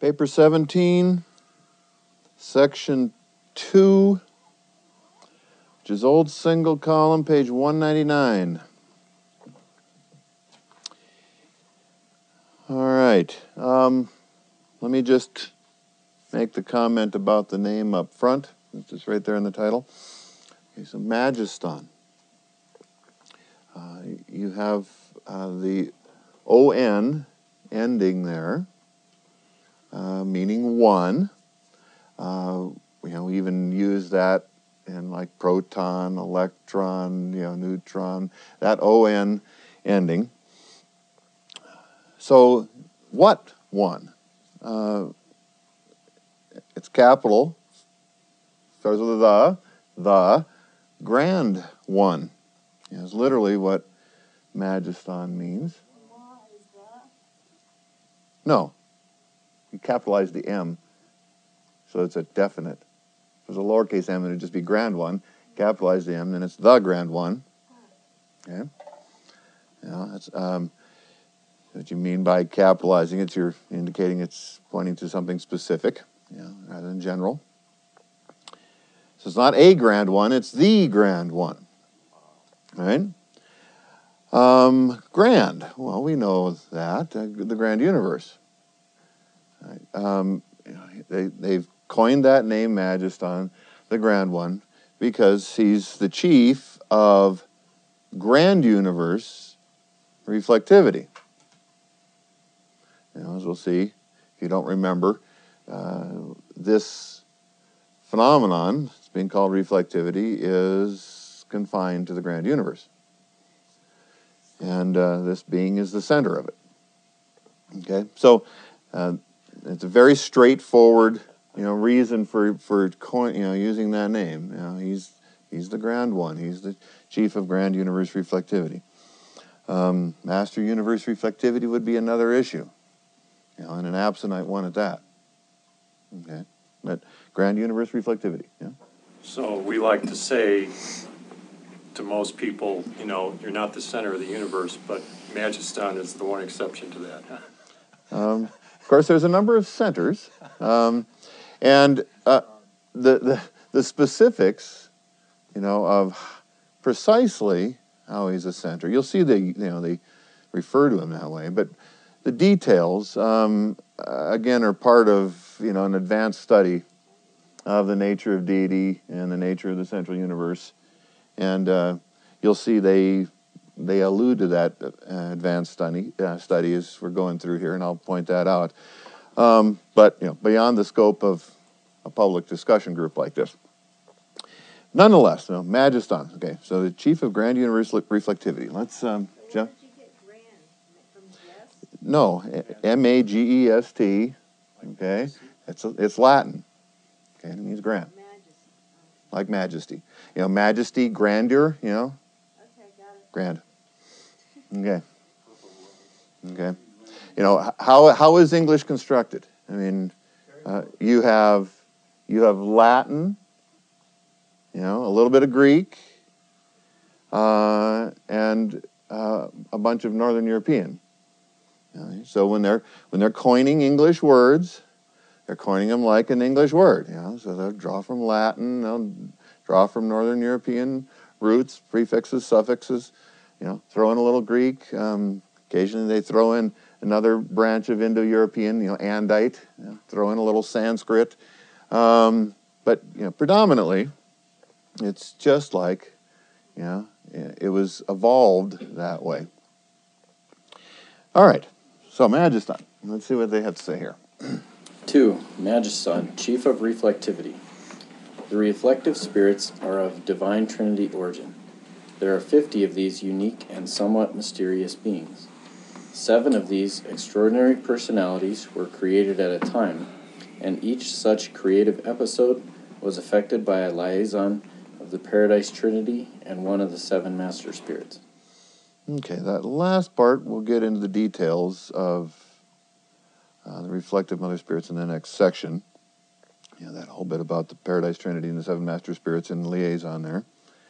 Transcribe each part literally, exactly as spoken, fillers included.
Paper seventeen, section two, which is old single column, page one ninety-nine. All right. Um, let me just make the comment about the name up front. It's just right there in the title. Okay, so Majeston. Uh, you have uh, the O N ending there, uh, meaning one. Uh, you know, we even use that in like proton, electron, you know, neutron, that O N ending. So, what one? Uh, it's capital, starts with a the, the grand one. Is literally what Majeston means. No, you capitalize the M, so it's a definite. If it was a lowercase m, it would just be grand one. Capitalize the M, then it's the grand one. Okay, you know, that's um, what you mean by capitalizing it. You're indicating it's pointing to something specific, you know, rather than general. So it's not a grand one; it's the grand one. Right? Um, grand. Well, we know that uh, the grand universe. Right? Um, you know, they they've coined that name Majeston, the grand one, because he's the chief of grand universe reflectivity. You know, as we'll see, if you don't remember, uh, this phenomenon, it's being called reflectivity, is confined to the grand universe. And uh, this being is the center of it. Okay, so uh, it's a very straightforward, you know, reason for for coin, you know, using that name. You know, he's he's the grand one. He's the chief of grand universe reflectivity. Um, master universe reflectivity would be another issue, you know, and an absonite one at that. Okay, but grand universe reflectivity. Yeah. So we like to say to most people, you know, you're not the center of the universe, but Majeston is the one exception to that. Um, of course, there's a number of centers, um, and uh, the, the the specifics, you know, of precisely how he's a center. You'll see they, you know, they refer to him that way, but the details, um, again, are part of, you know, an advanced study of the nature of deity and the nature of the central universe. And uh, you'll see they they allude to that uh, advanced study, uh, study as we're going through here, and I'll point that out. Um, but you know, beyond the scope of a public discussion group like this. Nonetheless, you know, Majeston. Okay, so the chief of grand universe reflectivity. Let's, um, Jeff. Did you get grand from Jess? No, M A G E S T. Okay, it's it's Latin. Okay, it means grand. Like majesty. You know, majesty, grandeur, you know? Okay, got it. Grand. Okay. Okay. You know, how how is English constructed? I mean, uh, you have you have Latin, you know, a little bit of Greek, uh, and uh, a bunch of Northern European. You know, so when they're when they're coining English words, they're coining them like an English word. You know, so they'll draw from Latin, they'll draw from Northern European roots, prefixes, suffixes, you know, throw in a little Greek. Um, occasionally they throw in another branch of Indo-European, you know, Andite, you know, throw in a little Sanskrit. Um, but, you know, predominantly, it's just like, you know, it was evolved that way. All right, so Majeston. Let's see what they have to say here. Two, Majeston, chief of reflectivity. The reflective spirits are of divine Trinity origin. There are fifty of these unique and somewhat mysterious beings. Seven of these extraordinary personalities were created at a time, and each such creative episode was affected by a liaison of the Paradise Trinity and one of the seven master spirits. Okay, that last part, we'll get into the details of uh, the reflective mother spirits in the next section. Yeah, that whole bit about the Paradise Trinity and the seven master spirits in liaison there.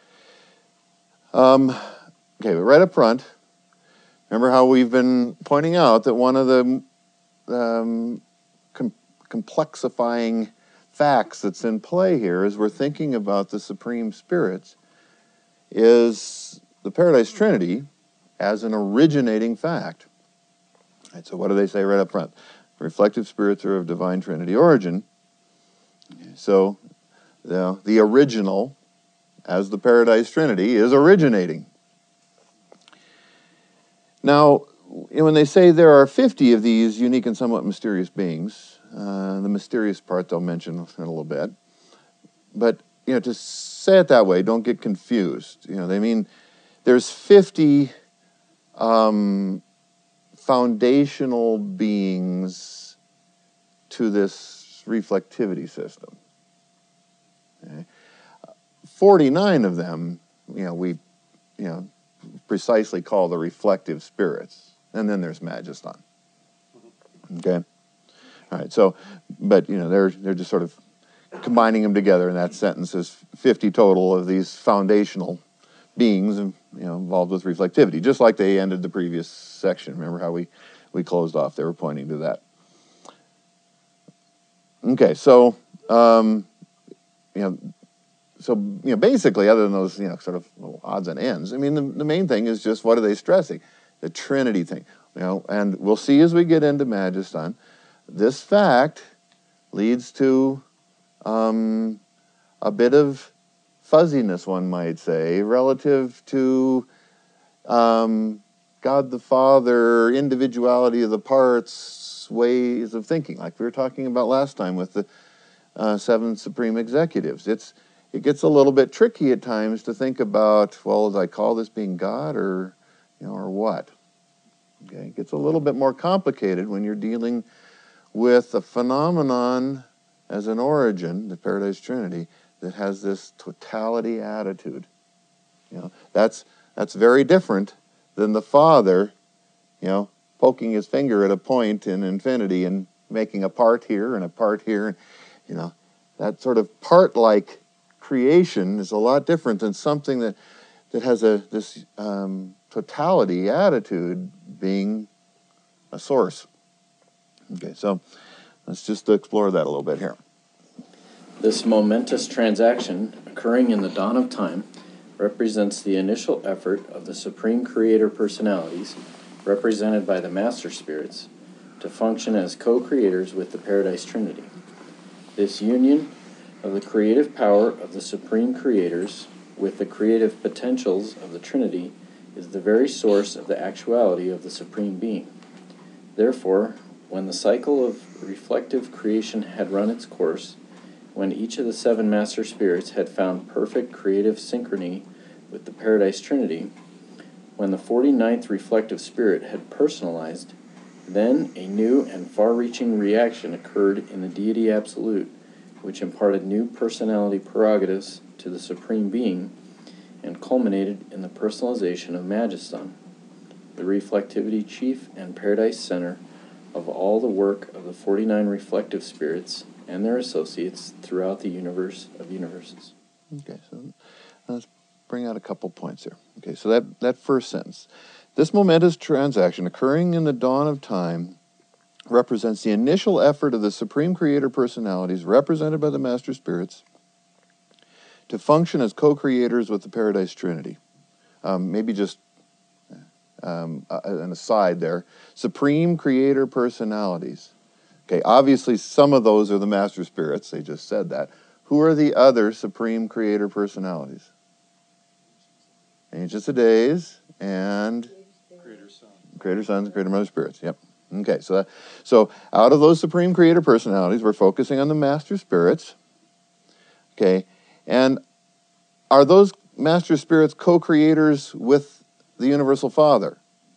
Um, okay, but right up front, remember how we've been pointing out that one of the um, com- complexifying facts that's in play here as we're thinking about the supreme spirits is the Paradise Trinity as an originating fact. Right, so what do they say right up front? Reflective spirits are of divine Trinity origin. So you know, the original, as the Paradise Trinity, is originating. Now, when they say there are fifty of these unique and somewhat mysterious beings, uh, the mysterious part they'll mention in a little bit, but you know, to say it that way, don't get confused. You know, they mean there's fifty um, foundational beings to this reflectivity system. Okay? forty-nine of them, you know, we, you know, precisely call the reflective spirits, and then there's Magiston. Okay, all right. So, but you know, they're they're just sort of combining them together in that sentence as fifty total of these foundational beings, you know, involved with reflectivity, just like they ended the previous section. Remember how we we closed off? They were pointing to that. Okay, so um, you know. So, you know, basically, other than those, you know, sort of little odds and ends, I mean, the, the main thing is just what are they stressing? The Trinity thing. You know, and we'll see as we get into Magiston, this fact leads to um, a bit of fuzziness, one might say, relative to um, God the Father, individuality of the parts, ways of thinking, like we were talking about last time with the uh, seven supreme executives. It's It gets a little bit tricky at times to think about, well, do I call this being God or, you know, or what? Okay, it gets a little bit more complicated when you're dealing with a phenomenon as an origin, the Paradise Trinity, that has this totality attitude. You know, that's that's very different than the Father, you know, poking his finger at a point in infinity and making a part here and a part here, and you know, that sort of part-like creation is a lot different than something that, that has a this um, totality attitude being a source. Okay, so let's just explore that a little bit here. This momentous transaction, occurring in the dawn of time, represents the initial effort of the Supreme Creator Personalities, represented by the Master Spirits, to function as co-creators with the Paradise Trinity. This union of the creative power of the Supreme Creators with the creative potentials of the Trinity is the very source of the actuality of the Supreme Being. Therefore, when the cycle of reflective creation had run its course, when each of the seven Master Spirits had found perfect creative synchrony with the Paradise Trinity, when the forty-ninth reflective spirit had personalized, then a new and far-reaching reaction occurred in the Deity Absolute, which imparted new personality prerogatives to the Supreme Being and culminated in the personalization of Magiston, the reflectivity chief and paradise center of all the work of the forty-nine reflective spirits and their associates throughout the universe of universes. Okay, so let's bring out a couple points here. Okay, so that, that first sentence. This momentous transaction occurring in the dawn of time represents the initial effort of the Supreme Creator Personalities, represented by the Master Spirits, to function as co-creators with the Paradise Trinity. Um, maybe just um, an aside there. Supreme Creator Personalities. Okay, obviously some of those are the Master Spirits. They just said that. Who are the other Supreme Creator Personalities? Ancients of Days and Creator Son. Creator Sons and Creator Mother Spirits. Yep. Okay, so that, so out of those Supreme Creator Personalities, we're focusing on the Master Spirits. Okay, and are those Master Spirits co-creators with the Universal Father?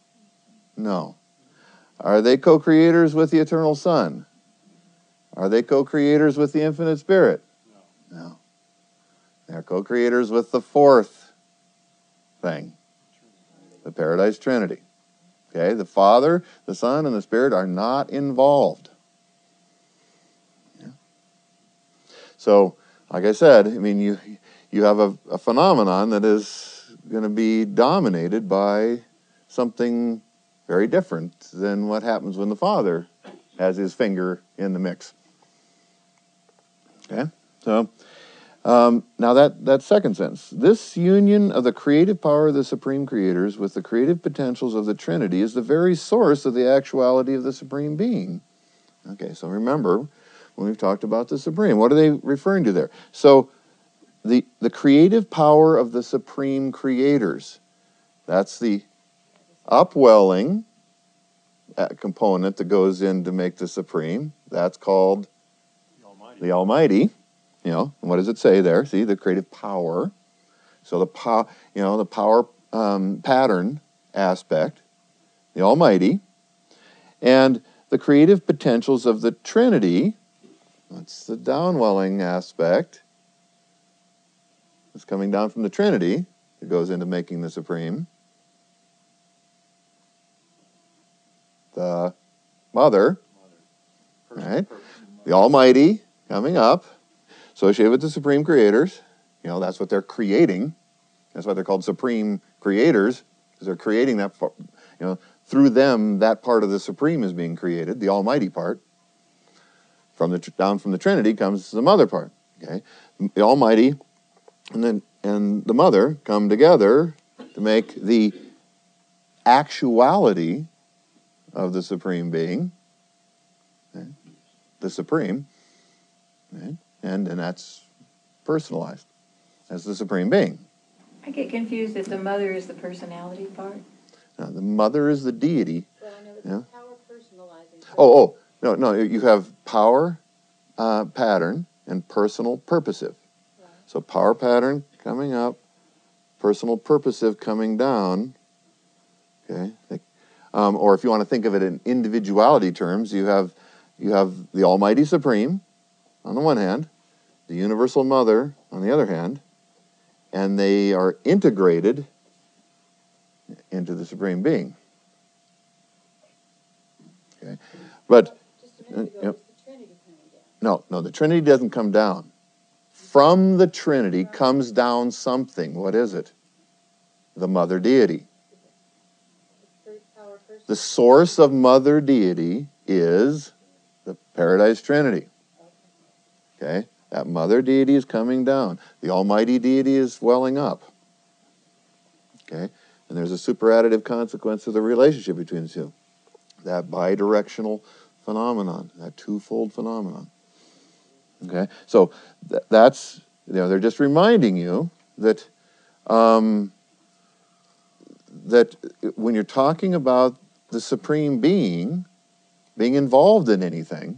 No. Are they co-creators with the Eternal Son? Are they co-creators with the Infinite Spirit? No. No. They're co-creators with the fourth thing, the Paradise Trinity. Okay, the Father, the Son, and the Spirit are not involved. Yeah. So, like I said, I mean, you you have a, a phenomenon that is going to be dominated by something very different than what happens when the Father has his finger in the mix. Okay, so um, now that, that second sentence. This union of the creative power of the Supreme Creators with the creative potentials of the Trinity is the very source of the actuality of the Supreme Being. Okay, so remember, when we've talked about the Supreme, what are they referring to there? So, the, the creative power of the Supreme Creators, that's the upwelling uh, component that goes in to make the Supreme. That's called The Almighty. the Almighty. You know, and what does it say there? See, the creative power. So the power, you know, the power um, pattern aspect, the Almighty, and the creative potentials of the Trinity. That's the downwelling aspect. It's coming down from the Trinity. It goes into making the Supreme. The Mother, Person, right? purpose, The Almighty coming up, associated with the Supreme Creators. You know, that's what they're creating. That's why they're called Supreme Creators, because they're creating that, you know, through them, that part of the Supreme is being created, the Almighty part. From the down from the Trinity comes the Mother part. Okay, the Almighty and then and the Mother come together to make the actuality of the Supreme Being, okay, the Supreme, okay, and and that's personalized as the Supreme Being. I get confused if the mother is the personality part. Now, the Mother is the deity. Well, I know it's Yeah. power personalizing. Oh, oh, no, no, you have power, uh, pattern, and personal purposive. Right. So power pattern coming up, personal purposive coming down, okay? Um, or if you want to think of it in individuality terms, you have, you have the Almighty Supreme on the one hand, the Universal Mother on the other hand, and they are integrated into the Supreme Being. Okay, but Just a minute ago, Yep. was the Trinity coming down? no, no, the Trinity doesn't come down. From the Trinity comes down something. What is it? The Mother Deity. The third power person. The source of Mother Deity is the Paradise Trinity. Okay, that Mother Deity is coming down. The Almighty Deity is welling up. Okay, and there's a superadditive consequence of the relationship between the two. That bidirectional phenomenon, that twofold phenomenon. Okay, so th- that's, you know, they're just reminding you that um, that when you're talking about the Supreme Being being involved in anything,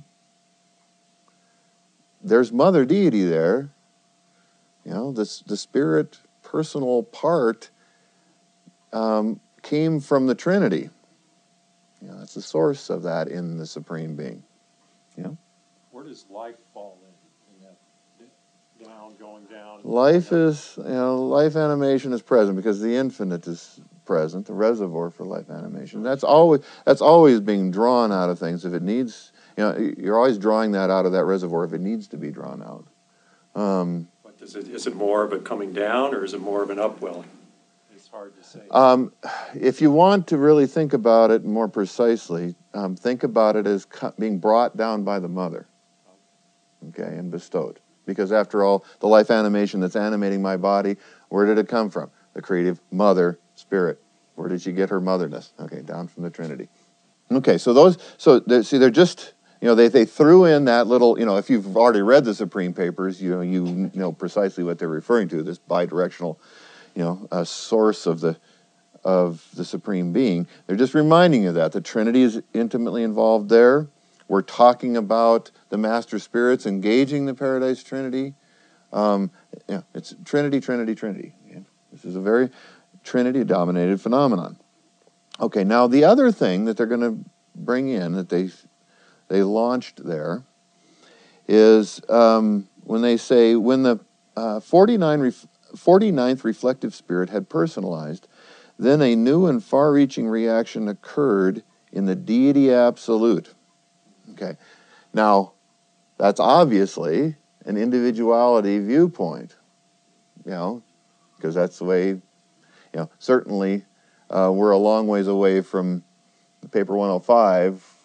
there's Mother Deity there. You know, this the spirit personal part um, came from the Trinity. You know, that's the source of that in the Supreme Being. You know? Where does life fall in, in that down, going down? Life going up? is, you know, life animation is present because the infinite is present, the reservoir for life animation. That's always that's always being drawn out of things. If it needs, you know, you're always drawing that out of that reservoir if it needs to be drawn out. Um, But is it, is it more of a coming down or is it more of an upwelling? It's hard to say. um, if you want to really think about it more precisely, um, think about it as co- being brought down by the Mother, okay, and bestowed. Because after all, the life animation that's animating my body, where did it come from? The creative Mother Spirit. Where did she get her motherness? Okay, down from the Trinity. Okay, so those, so they're, see, they're just, you know, they, they threw in that little, you know, if you've already read the Supreme Papers, you know, you know precisely what they're referring to, this bidirectional, you know, uh, source of the, of the Supreme Being. They're just reminding you that the Trinity is intimately involved there. We're talking about the Master Spirits engaging the Paradise Trinity. Um, yeah, it's Trinity, Trinity, Trinity. Yeah, this is a very Trinity-dominated phenomenon. Okay, now the other thing that they're going to bring in that they they launched there is um, when they say when the uh, forty-nine ref, forty-ninth reflective spirit had personalized, then a new and far-reaching reaction occurred in the deity absolute. Okay, now that's obviously an individuality viewpoint, you know, because that's the way, you know, certainly uh, we're a long ways away from the paper one oh five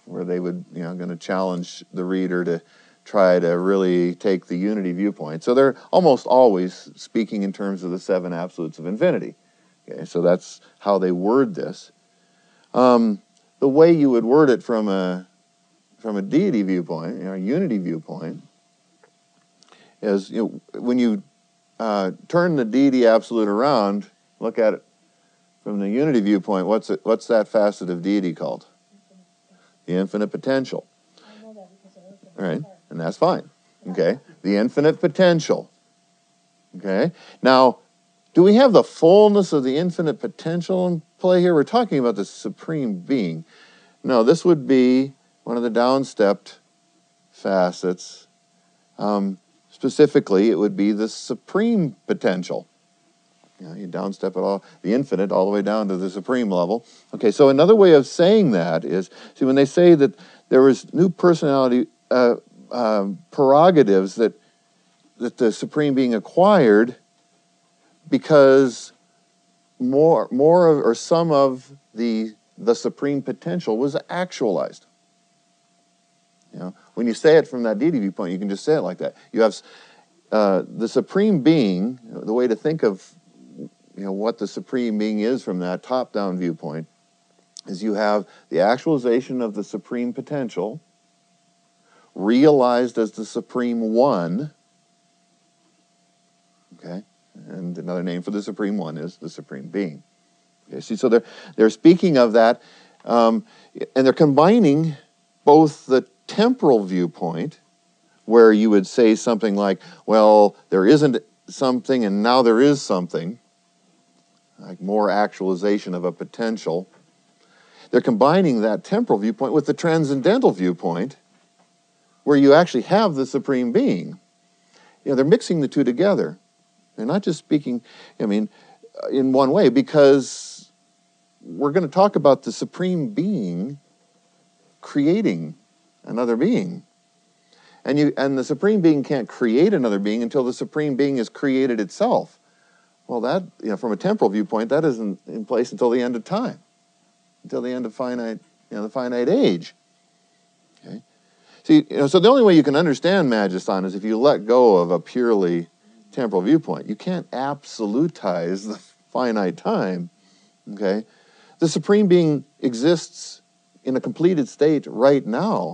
where they would, you know, going to challenge the reader to try to really take the unity viewpoint. So they're almost always speaking in terms of the seven absolutes of infinity. Okay, so that's how they word this. Um, the way you would word it from a from a deity viewpoint, you know, a unity viewpoint, is, you know, when you uh, turn the deity absolute around, look at it from the unity viewpoint. What's it? What's that facet of deity called? The infinite potential. I know that because I looked at All right, the chart. and that's fine. Okay, the infinite potential. Okay, now, do we have the fullness of the infinite potential in play here? We're talking about the supreme being. No, this would be one of the downstepped facets. Um, specifically, it would be the supreme potential. You know, you downstep it all, the infinite, all the way down to the supreme level. Okay, so another way of saying that is, see, when they say that there was new personality uh, uh, prerogatives that that the supreme being acquired because more, more of, or some of the the supreme potential was actualized. You know, when you say it from that deity viewpoint, you can just say it like that. You have uh, the supreme being. The way to think of, you know, what the supreme being is from that top-down viewpoint is you have the actualization of the supreme potential realized as the supreme one. Okay, and another name for the supreme one is the supreme being. Okay, see, so they're they're speaking of that, um, and they're combining both the temporal viewpoint, where you would say something like, well, there isn't something and now there is something, like more actualization of a potential. They're combining that temporal viewpoint with the transcendental viewpoint, where you actually have the supreme being. You know, they're mixing the two together. They're not just speaking, I mean, in one way, because we're going to talk about the supreme being creating another being. And you and the supreme being can't create another being until the supreme being has created itself. Well, that, you know, from a temporal viewpoint, that isn't in place until the end of time, until the end of finite, you know, the finite age. Okay. See, you know, so the only way you can understand Magiston is if you let go of a purely temporal viewpoint. You can't absolutize the finite time. Okay, the supreme being exists in a completed state right now,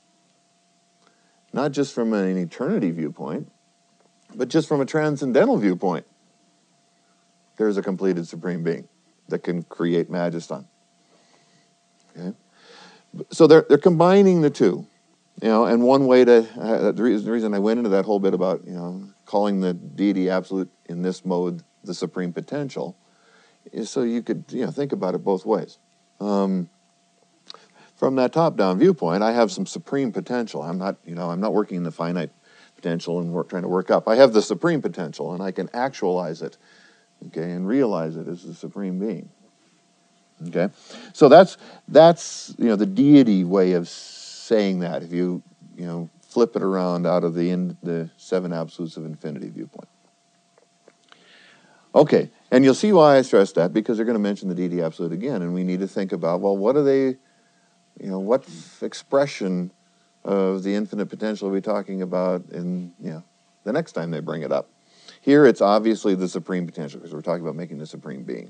not just from an eternity viewpoint, but just from a transcendental viewpoint. There's a completed supreme being that can create Magiston. Okay, so they're they're combining the two. You know, and one way to, uh, the, reason, the reason I went into that whole bit about, you know, calling the deity absolute in this mode the supreme potential is so you could, you know, think about it both ways. Um, from that top-down viewpoint, I have some supreme potential. I'm not, you know, I'm not working in the finite potential and work, trying to work up. I have the supreme potential, and I can actualize it, okay, and realize it as the supreme being. Okay, so that's that's you know the deity way of saying that, if you, you know, flip it around out of the in, the seven absolutes of infinity viewpoint. Okay, and you'll see why I stress that, because they're going to mention the deity absolute again, and we need to think about, well, what are they, you know, what expression of the infinite potential are we talking about in, you know, the next time they bring it up? Here it's obviously the supreme potential, because we're talking about making the supreme being.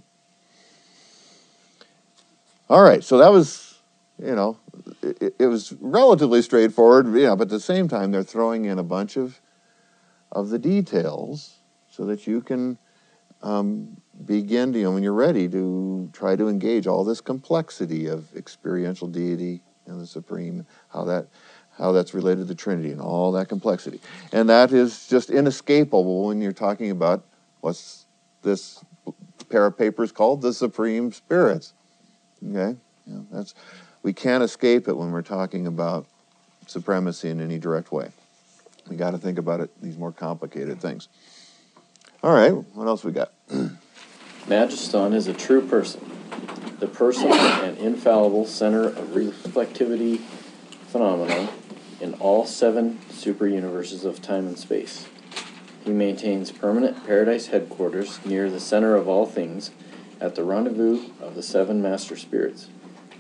All right, so that was, you know, it, it was relatively straightforward, you know, but at the same time, they're throwing in a bunch of of the details so that you can um, begin to, you know, when you're ready to try to engage all this complexity of experiential deity and the supreme, how that how that's related to Trinity and all that complexity. And that is just inescapable when you're talking about what's this pair of papers called, the Supreme Spirits. Okay, you know, that's, we can't escape it when we're talking about supremacy in any direct way. We got to think about it, these more complicated things. All right, what else we got? Magiston is a true person, the personal and infallible center of reflectivity phenomena in all seven super-universes of time and space. He maintains permanent paradise headquarters near the center of all things, at the rendezvous of the seven master spirits.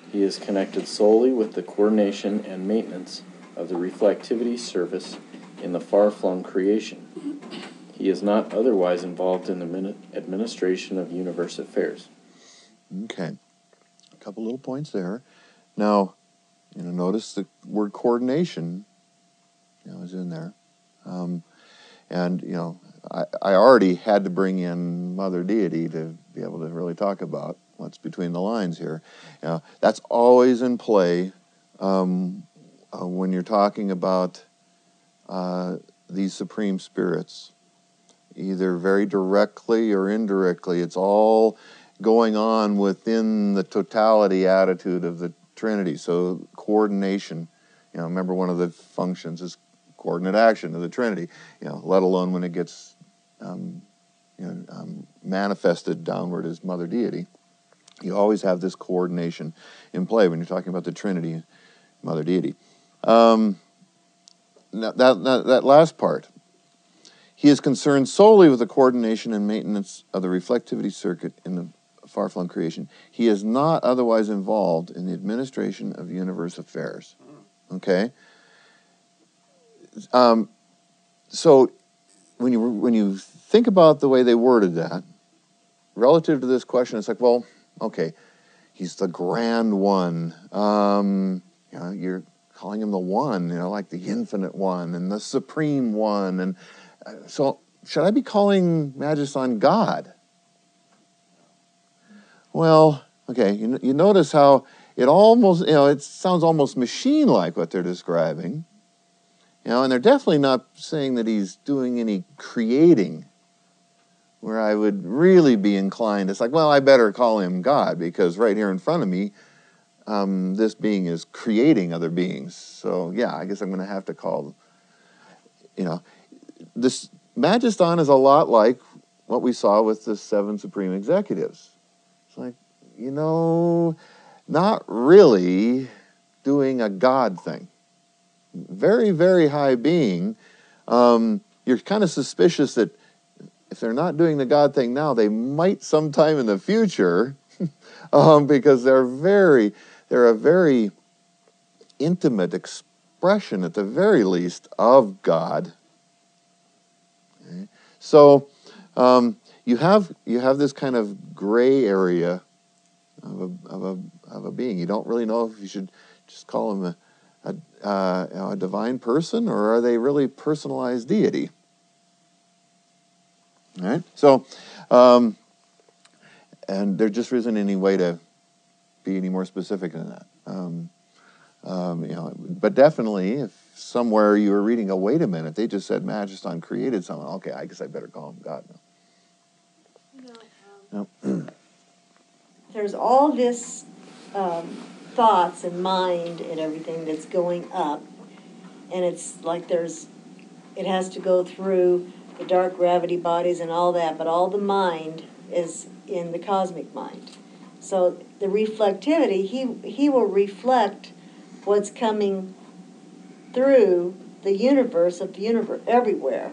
He is connected solely with the coordination and maintenance of the reflectivity service in the far-flung creation. He is not otherwise involved in the min- administration of universe affairs. Okay. A couple little points there. Now, you know, notice the word coordination, you know, is in there. Um, and, you know, I, I already had to bring in Mother Deity to be able to really talk about what's between the lines here. You know, that's always in play um, uh, when you're talking about uh, these supreme spirits, either very directly or indirectly. It's all going on within the totality attitude of the Trinity. So coordination, you know, remember one of the functions is coordinate action of the Trinity, you know, let alone when it gets um, you know, um, manifested downward as Mother Deity. You always have this coordination in play when you're talking about the Trinity, Mother Deity. Um, that, that, that last part, he is concerned solely with the coordination and maintenance of the reflectivity circuit in the far-flung creation. He is not otherwise involved in the administration of universe affairs. Okay? Um, so when you when you think about the way they worded that, relative to this question, it's like, well, okay, he's the grand one. Um, you know, you're calling him the one, you know, like the infinite one and the supreme one. And uh, so should I be calling Majeston God? Well, okay, you, you notice how it almost, you know, it sounds almost machine-like what they're describing. You know, and they're definitely not saying that he's doing any creating, where I would really be inclined. It's like, well, I better call him God, because right here in front of me, um, this being is creating other beings. So, yeah, I guess I'm going to have to call, you know, this Majeston is a lot like what we saw with the seven supreme executives. It's like, you know, not really doing a God thing. Very, very high being. Um, you're kind of suspicious that if they're not doing the God thing now, they might sometime in the future, um, because they're very, they're a very intimate expression, at the very least, of God. Okay? So um, you have you have this kind of gray area of a of a of a being. You don't really know if you should just call him a a, uh, you know, a divine person, or are they really personalized deity? All right. So, um, and there just isn't any way to be any more specific than that. Um, um, you know, but definitely, if somewhere you were reading, oh, wait a minute, they just said Majeston created someone. Okay, I guess I better call him God now. You know, um, No. there's all this um, thoughts and mind and everything that's going up, and it's like there's, it has to go through the dark gravity bodies and all that, but all the mind is in the cosmic mind. So the reflectivity, he he will reflect what's coming through the universe of the universe everywhere.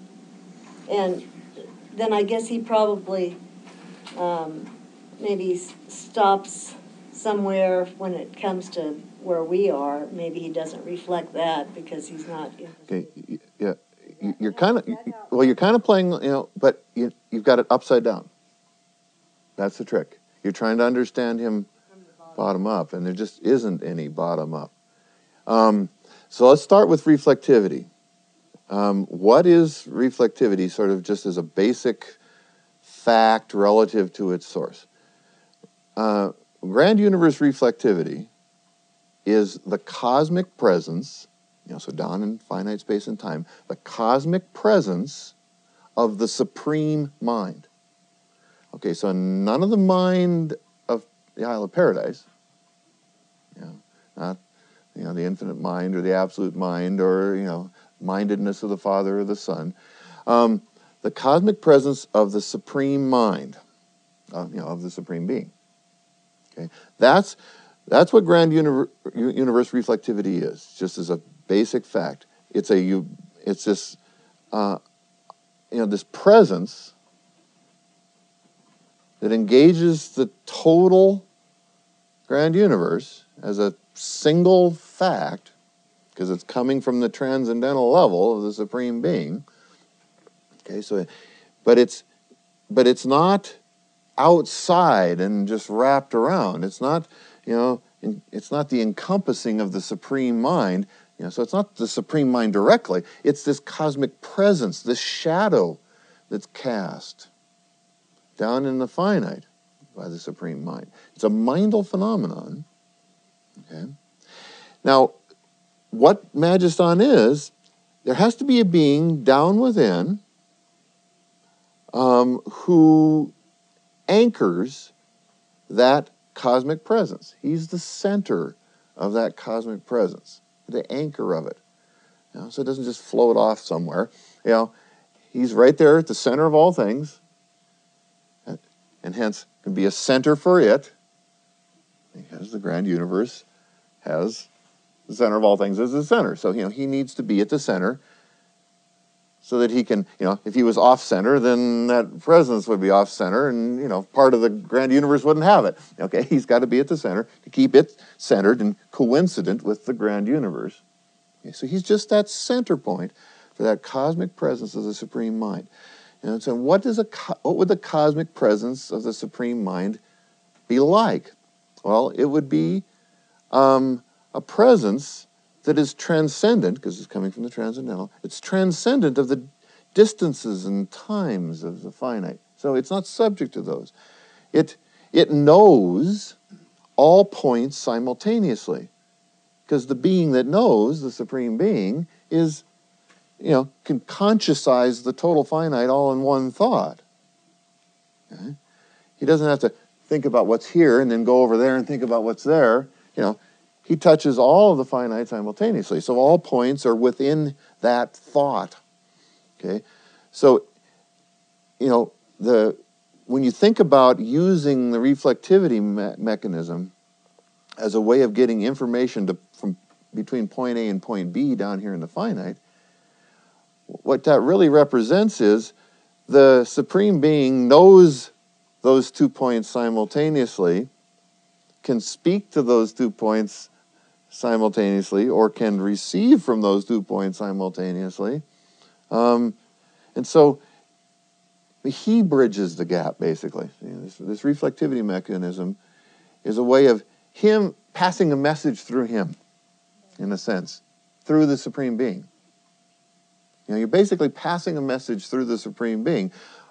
And then I guess he probably um, maybe s- stops somewhere when it comes to where we are. Maybe he doesn't reflect that because he's not. Okay. y- Yeah. You- You're kind of well. You're kind of playing, you know, but you, you've got it upside down. That's the trick. You're trying to understand him bottom up, and there just isn't any bottom up. Um, so let's start with reflectivity. Um, what is reflectivity, sort of just as a basic fact relative to its source? Uh, grand universe reflectivity is the cosmic presence, you know, so down in finite space and time, the cosmic presence of the supreme mind. Okay, so none of the mind of the Isle of Paradise, you know, not, you know, the infinite mind or the absolute mind or, you know, mindedness of the Father or the Son. Um, the cosmic presence of the supreme mind, uh, you know, of the supreme being. Okay, that's that's what grand universe, universe reflectivity is. Just as a basic fact, it's a you, it's this, uh, you know, this presence that engages the total grand universe as a single fact, because it's coming from the transcendental level of the Supreme Being. Okay, so, but it's, but it's not outside and just wrapped around. It's not, you know, it's not the encompassing of the Supreme Mind. You know, so it's not the Supreme Mind directly. It's this cosmic presence, this shadow that's cast down in the finite by the Supreme Mind. It's a mindal phenomenon. Okay. Now, what Magiston is, there has to be a being down within um, who anchors that cosmic presence. He's the center of that cosmic presence, the anchor of it. You know, so it doesn't just float off somewhere. You know, he's right there at the center of all things, and, and hence can be a center for it, because the grand universe has the center of all things as the center. So, you know, he needs to be at the center so that he can, you know, if he was off-center, then that presence would be off-center, and, you know, part of the grand universe wouldn't have it. Okay, he's got to be at the center to keep it centered and coincident with the grand universe. Okay, so he's just that center point for that cosmic presence of the Supreme Mind. And so what, does a, what would the cosmic presence of the Supreme Mind be like? Well, it would be um, a presence that is transcendent, because it's coming from the transcendental. It's transcendent of the distances and times of the finite. So it's not subject to those. It, it knows all points simultaneously, because the being that knows, the Supreme Being, is, you know, can consciousize the total finite all in one thought. Okay? He doesn't have to think about what's here and then go over there and think about what's there. You know, he touches all of the finite simultaneously. So all points are within that thought. Okay? So, you know, the when you think about using the reflectivity me mechanism as a way of getting information to, from between point A and point B down here in the finite, what that really represents is the Supreme Being knows those two points simultaneously, can speak to those two points simultaneously, or can receive from those two points simultaneously. Um, and so he bridges the gap, basically. You know, this, this reflectivity mechanism is a way of him passing a message through him, in a sense, through the Supreme Being. You know, you're basically passing a message through the Supreme Being,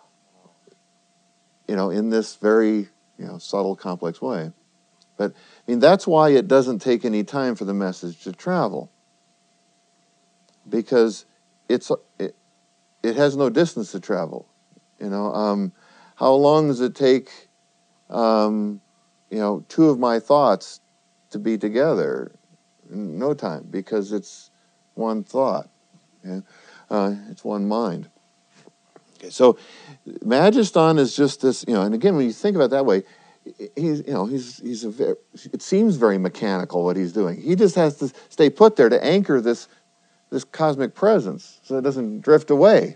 you know, in this very, you know, subtle, complex way. But, I mean, that's why it doesn't take any time for the message to travel. Because it's, it, it has no distance to travel. You know, um, how long does it take, um, you know, two of my thoughts to be together? No time, because it's one thought. Okay? Uh, it's one mind. Okay, so Magiston is just this, you know, and again, when you think about it that way, he's, you know, he's, he's a very, it seems very mechanical what he's doing. He just has to stay put there to anchor this, this cosmic presence so it doesn't drift away.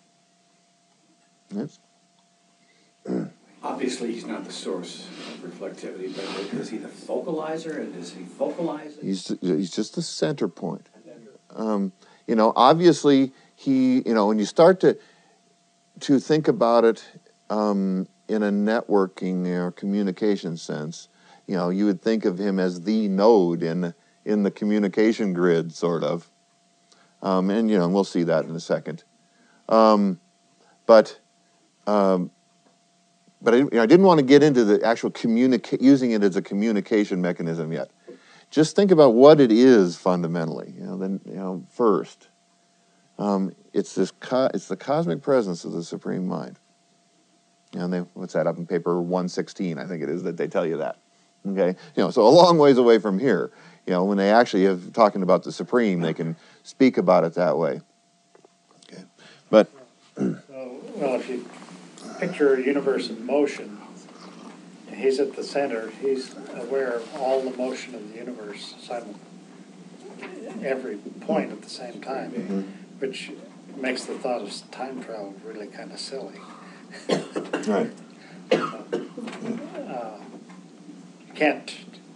Yes? Obviously, he's not the source of reflectivity, but is he the focalizer, and does he focalize it? He's, he's just the center point. Um, you know, obviously, he, you know, when you start to, to think about it, um, in a networking or communication sense, you know, you would think of him as the node in in the communication grid, sort of. Um, and, you know, we'll see that in a second. Um, but um, but I, you know, I didn't want to get into the actual communica- using it as a communication mechanism yet. Just think about what it is fundamentally. You know, then you know first, um, it's this co- it's the cosmic presence of the Supreme Mind. And they, what's that, up in paper one sixteen, I think it is, that they tell you that. Okay? You know, so a long ways away from here. You know, when they actually have talking about the Supreme, they can speak about it that way. Okay. But So, well, if you picture a universe in motion, he's at the center, he's aware of all the motion of the universe simultaneously, every point at the same time, mm-hmm. which makes the thought of time travel really kind of silly. Right. uh, you can't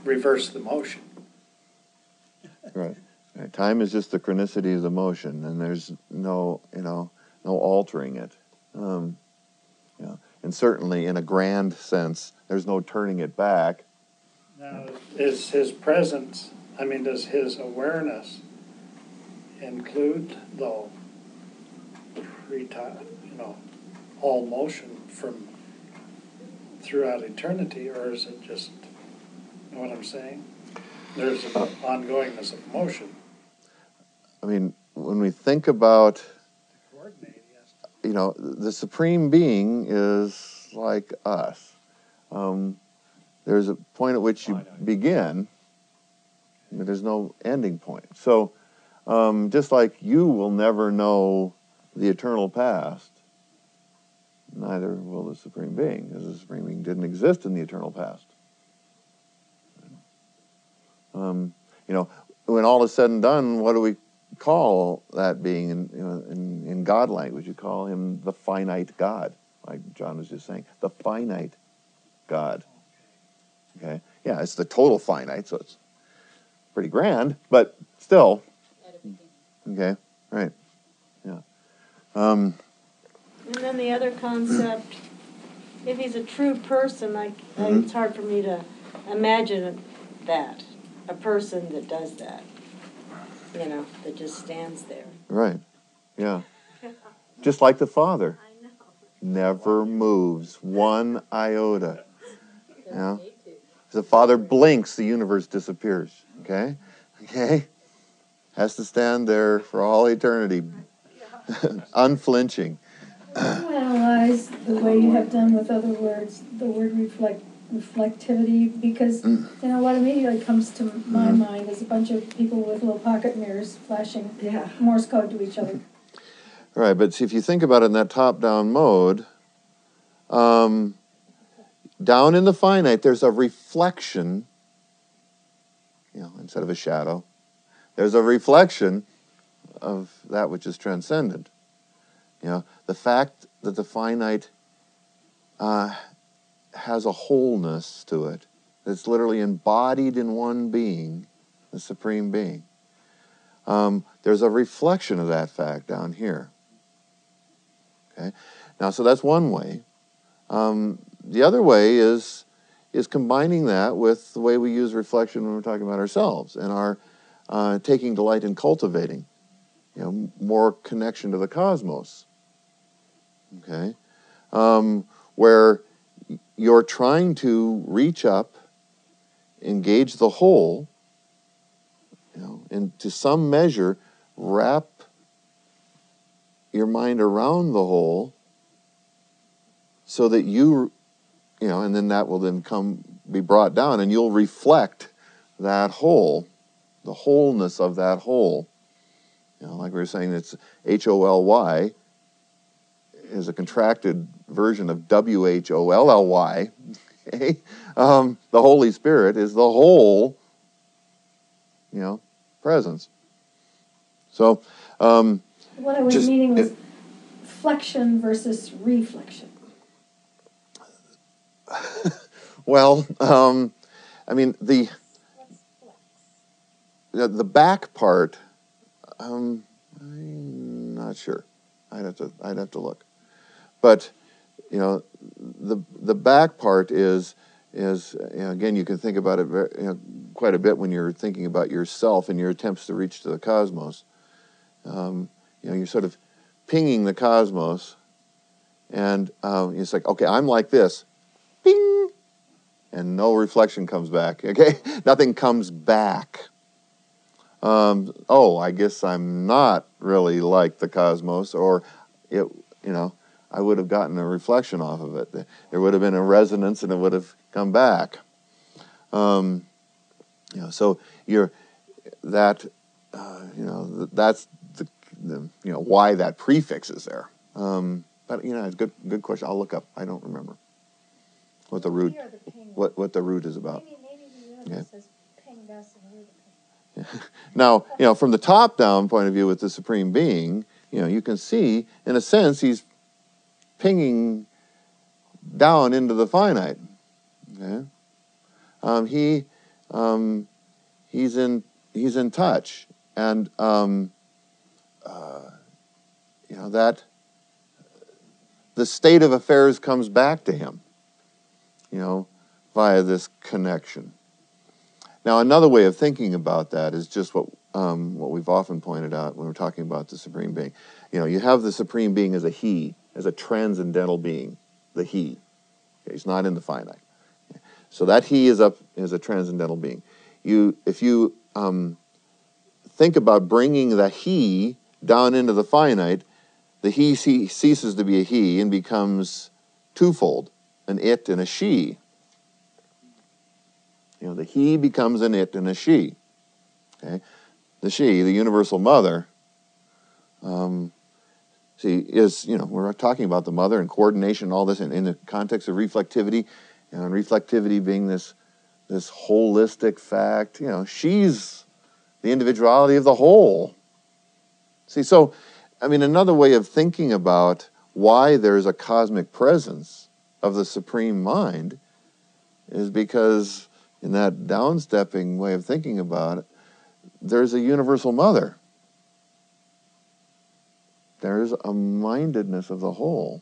reverse the motion. Right. Right. Time is just the chronicity of the motion, and there's no, you know, no altering it. Um, you know, and certainly in a grand sense, there's no turning it back. Now, is his presence, I mean, does his awareness include, though, pre-time, you know, all motion from throughout eternity, or is it just, you know what I'm saying? There's an ongoingness of motion. I mean, when we think about, Coordinate, yes. you know, the Supreme Being is like us. Um, there's a point at which you begin, but there's no ending point. So, um, just like you will never know the eternal past, neither will the Supreme Being, because the Supreme Being didn't exist in the eternal past. Um, you know, when all is said and done, what do we call that being in, you know, in, in God language? You call him the finite God, like John was just saying, the finite God. Okay, yeah, it's the total finite, so it's pretty grand, but still. Okay, right, yeah. Um, And then the other concept, if he's a true person, like, Mhm. it's hard for me to imagine that, a person that does that, you know, that just stands there. right, yeah. Just like the Father, I know. never moves one iota. You know? As the Father blinks, the universe disappears. Okay? Okay? Has to stand there for all eternity, unflinching. You analyze the way you have done with other words, the word reflect, reflectivity, because, you know, what immediately comes to my Mhm. mind is a bunch of people with little pocket mirrors flashing Yeah. Morse code to each other. Right, but see, if you think about it in that top-down mode, um, down in the finite, there's a reflection, you know, instead of a shadow. There's a reflection of that which is transcendent. You know, the fact that the finite uh, has a wholeness to it, that's literally embodied in one being, the Supreme Being. Um, there's a reflection of that fact down here. Okay, now so that's one way. Um, the other way is is combining that with the way we use reflection when we're talking about ourselves and our uh, taking delight in cultivating, you know, more connection to the cosmos. Okay, um, where you're trying to reach up, engage the whole, you know, and to some measure wrap your mind around the whole, so that you, you know, and then that will then come be brought down, and you'll reflect that whole, the wholeness of that whole. You know, like we were saying, it's H O L Y is a contracted version of W H O L L Y. Okay? Um, the Holy Spirit is the whole, you know, presence. So, um, What I was Just- meaning was flexion versus reflection. well, um, I mean, the, the the back part, um, I'm not sure. I'd have to I'd have to look. But you know, the the back part is is you know, again, you can think about it very, you know, quite a bit when you're thinking about yourself and your attempts to reach to the cosmos. Um, you know, you're sort of pinging the cosmos, and um, it's like, okay, I'm like this, ping, and no reflection comes back. Okay, nothing comes back. Um, oh, I guess I'm not really like the cosmos, or it, you know, I would have gotten a reflection off of it. There would have been a resonance, and it would have come back. Um, you know, so you're that, uh, you know, that's the, the, you know, why that prefix is there. Um, but you know, it's a good, good question. I'll look up. I don't remember what the root, what what the root is about. Maybe, maybe the universe Yeah. says pinged us and we're the Now, you know, from the top-down point of view with the Supreme Being, you know, you can see, in a sense, he's pinging down into the finite. Okay? Um, he um, he's in he's in touch, and um, uh, you know that the state of affairs comes back to him, you know, via this connection. Now, another way of thinking about that is just what um, what we've often pointed out when we're talking about the Supreme Being. You know, you have the Supreme Being as a He, as a transcendental being, the He. Okay, he's not in the finite. Okay. So that He is up is a transcendental being. You, if you um, think about bringing the He down into the finite, the He ce- ceases to be a He and becomes twofold, an It and a She. You know, the He becomes an It and a She. Okay, the She, the universal mother, um, see, is, you know, we're talking about the mother and coordination, all this in, in the context of reflectivity, and reflectivity being this this holistic fact. You know, she's the individuality of the whole. See, so, I mean, another way of thinking about why there's a cosmic presence of the Supreme Mind is because in that downstepping way of thinking about it, there's a universal mother. There's a mindedness of the whole.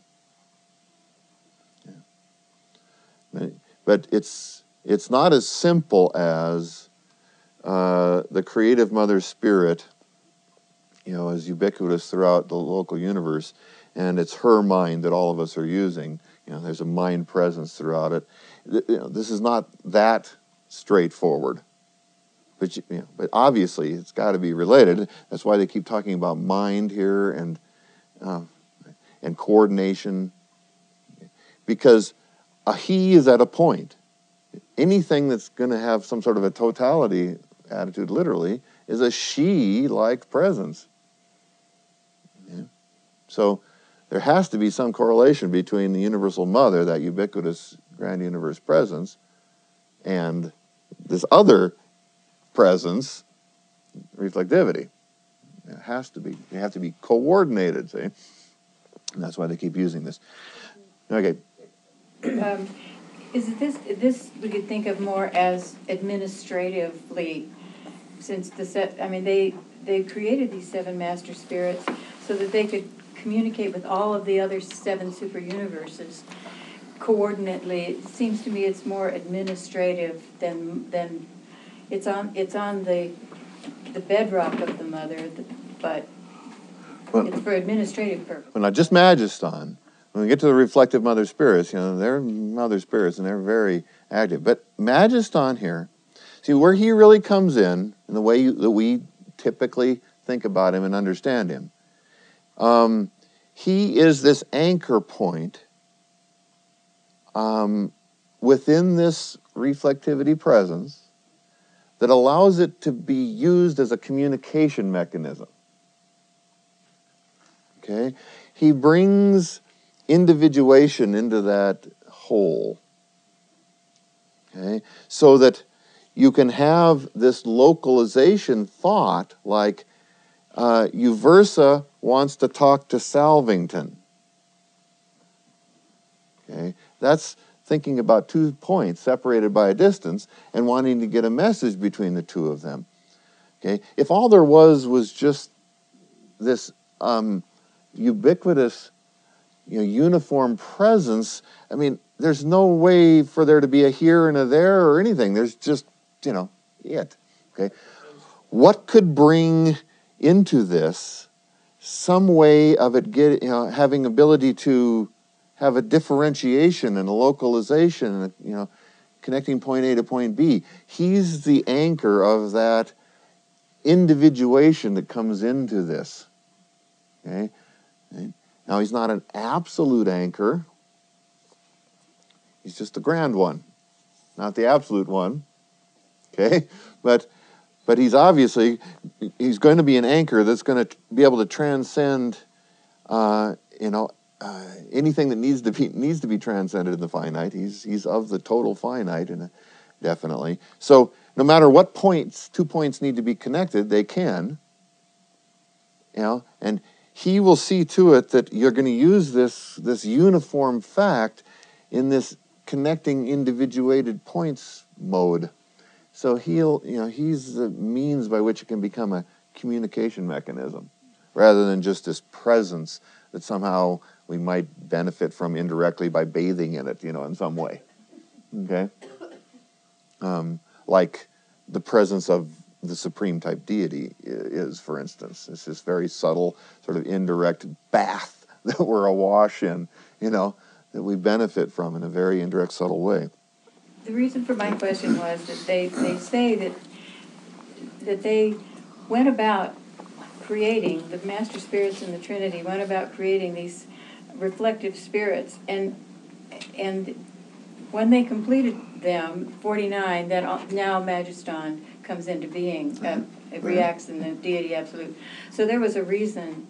Yeah. But it's it's not as simple as uh, the creative mother spirit, you know, is ubiquitous throughout the local universe, and it's her mind that all of us are using. You know, there's a mind presence throughout it. You know, this is not that straightforward. But, you know, but obviously it's got to be related. That's why they keep talking about mind here and uh, and coordination. Because a He is at a point. Anything that's going to have some sort of a totality attitude, literally, is a she-like presence. Yeah. So there has to be some correlation between the universal mother, that ubiquitous grand universe presence, and this other presence, reflectivity. It has to be. They have to be coordinated, see? And that's why they keep using this. Okay. Um, is it this, this we could think of more as administratively, since the set, I mean, they, they created these seven master spirits so that they could communicate with all of the other seven super universes coordinately. It seems to me it's more administrative than, than It's on it's on the the bedrock of the mother, but Well, it's for administrative purposes. well, not just Magiston. When we get to the reflective mother spirits, you know, they're mother spirits and they're very active. But Magiston here, see where he really comes in, in the way you, that we typically think about him and understand him. Um, he is this anchor point um, within this reflectivity presence that allows it to be used as a communication mechanism. Okay? He brings individuation into that whole. Okay? So that you can have this localization thought like uh, Uversa wants to talk to Salvington. Okay? That's thinking about two points separated by a distance and wanting to get a message between the two of them. Okay? If all there was was just this um, ubiquitous, you know, uniform presence, I mean, there's no way for there to be a here and a there or anything. There's just, you know, it. Okay? What could bring into this some way of it get, you know, having ability to have a differentiation and a localization, and, you know, connecting point A to point B. He's the anchor of that individuation that comes into this. Okay? Now, he's not an absolute anchor. He's just a grand one, not the absolute one. Okay? But but he's obviously, he's going to be an anchor that's going to be able to transcend, uh, you know, Uh, anything that needs to be needs to be transcended in the finite. He's he's of the total finite, and definitely. So no matter what points, two points need to be connected, they can. You know, and he will see to it that you're going to use this this uniform fact in this connecting individuated points mode, So he'll, you know, he's the means by which it can become a communication mechanism, rather than just this presence that somehow we might benefit from indirectly by bathing in it, you know, in some way. Okay? Um, like the presence of the supreme type deity is, for instance. It's this very subtle, sort of indirect bath that we're awash in, you know, that we benefit from in a very indirect, subtle way. The reason for my question was that they, they say that that they went about creating, the Master Spirits in the Trinity went about creating these reflective spirits, and and when they completed them, forty-nine, then now Magiston comes into being, uh, it reacts in the deity absolute. So there was a reason.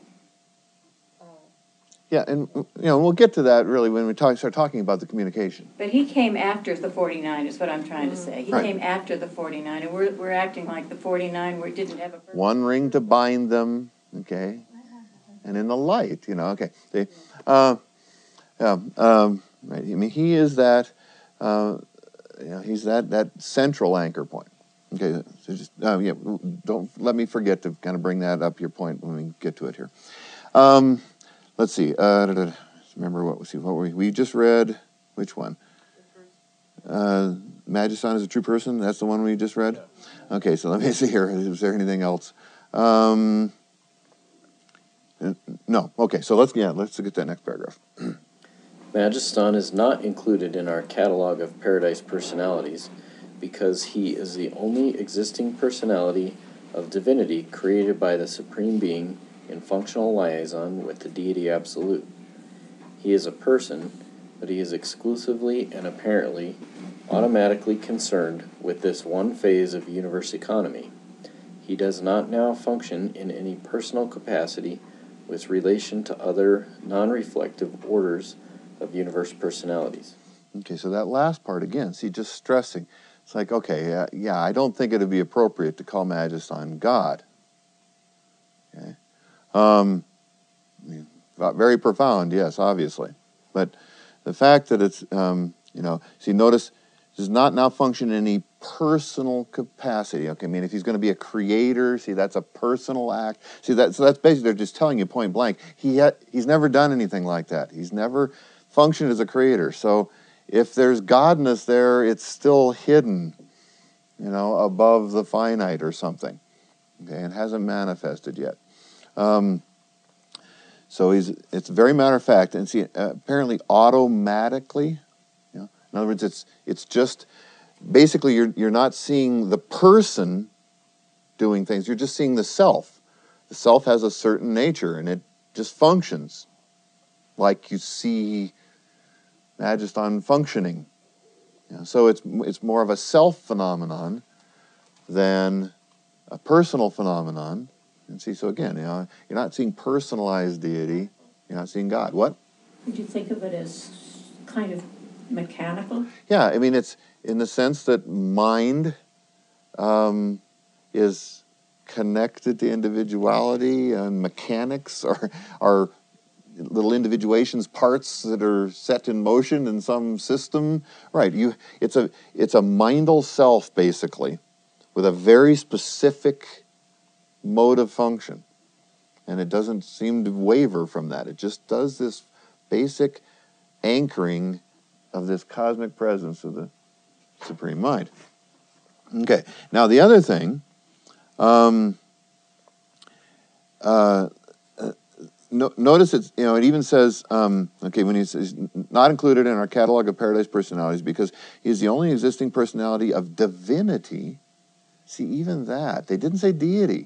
Yeah, and you know we'll get to that really when we talk, start talking about the communication. But he came after the forty-nine, is what I'm trying to say. He Right. came after the forty-nine, and we're we're acting like the forty-nine we didn't have a purpose. One ring to bind them, okay, and in the light, you know, okay. See, uh, yeah, um, right. I mean, he is that, uh, you know, he's that that central anchor point. Okay, so just uh, yeah, don't let me forget to kind of bring that up your point when we get to it here. Um, let's see. Uh, da, da, da. Remember what was what were we? We just read which one? Uh, Magiston is a true person. That's the one we just read. Okay, so let me see here. Is there anything else? Um, no. Okay, so let's yeah, let's get that next paragraph. Magiston is not included in our catalog of paradise personalities because he is the only existing personality of divinity created by the Supreme Being in functional liaison with the deity absolute. He is a person, but he is exclusively and apparently automatically concerned with this one phase of universe economy. He does not now function in any personal capacity with relation to other non-reflective orders of universe personalities. Okay, so that last part again, see, just stressing. It's like, okay, yeah, yeah I don't think it would be appropriate to call Magiston God. Okay, um, very profound, yes, obviously, but the fact that it's, um, you know, see, notice, does not now function in any personal capacity. Okay, I mean, if he's going to be a creator, see, that's a personal act. See, that, so that's basically, they're just telling you point blank, he ha he's never done anything like that. He's never functioned as a creator. So if there's godness there, it's still hidden, you know, above the finite or something. Okay, it hasn't manifested yet. Um, so he's, it's a very matter of fact, and see, uh, apparently automatically, you know, in other words, it's it's just basically you're you're not seeing the person doing things. You're just seeing the self. The self has a certain nature, and it just functions like you see Magiston functioning. You know, so it's it's more of a self phenomenon than a personal phenomenon. And see, so again, you know, you're not seeing personalized deity. You're not seeing God. What? Would you think of it as kind of mechanical? Yeah, I mean, it's in the sense that mind um, is connected to individuality, and mechanics are are little individuations, parts that are set in motion in some system. Right? You, it's a it's a mindal self basically, with a very specific mode of function, and it doesn't seem to waver from that. It just does this basic anchoring of this cosmic presence of the Supreme Mind. Okay, now the other thing, um, uh, uh, no, notice it's, you know, it even says, um, okay, when he says not included in our catalog of paradise personalities because he is the only existing personality of divinity. See, even that, they didn't say deity.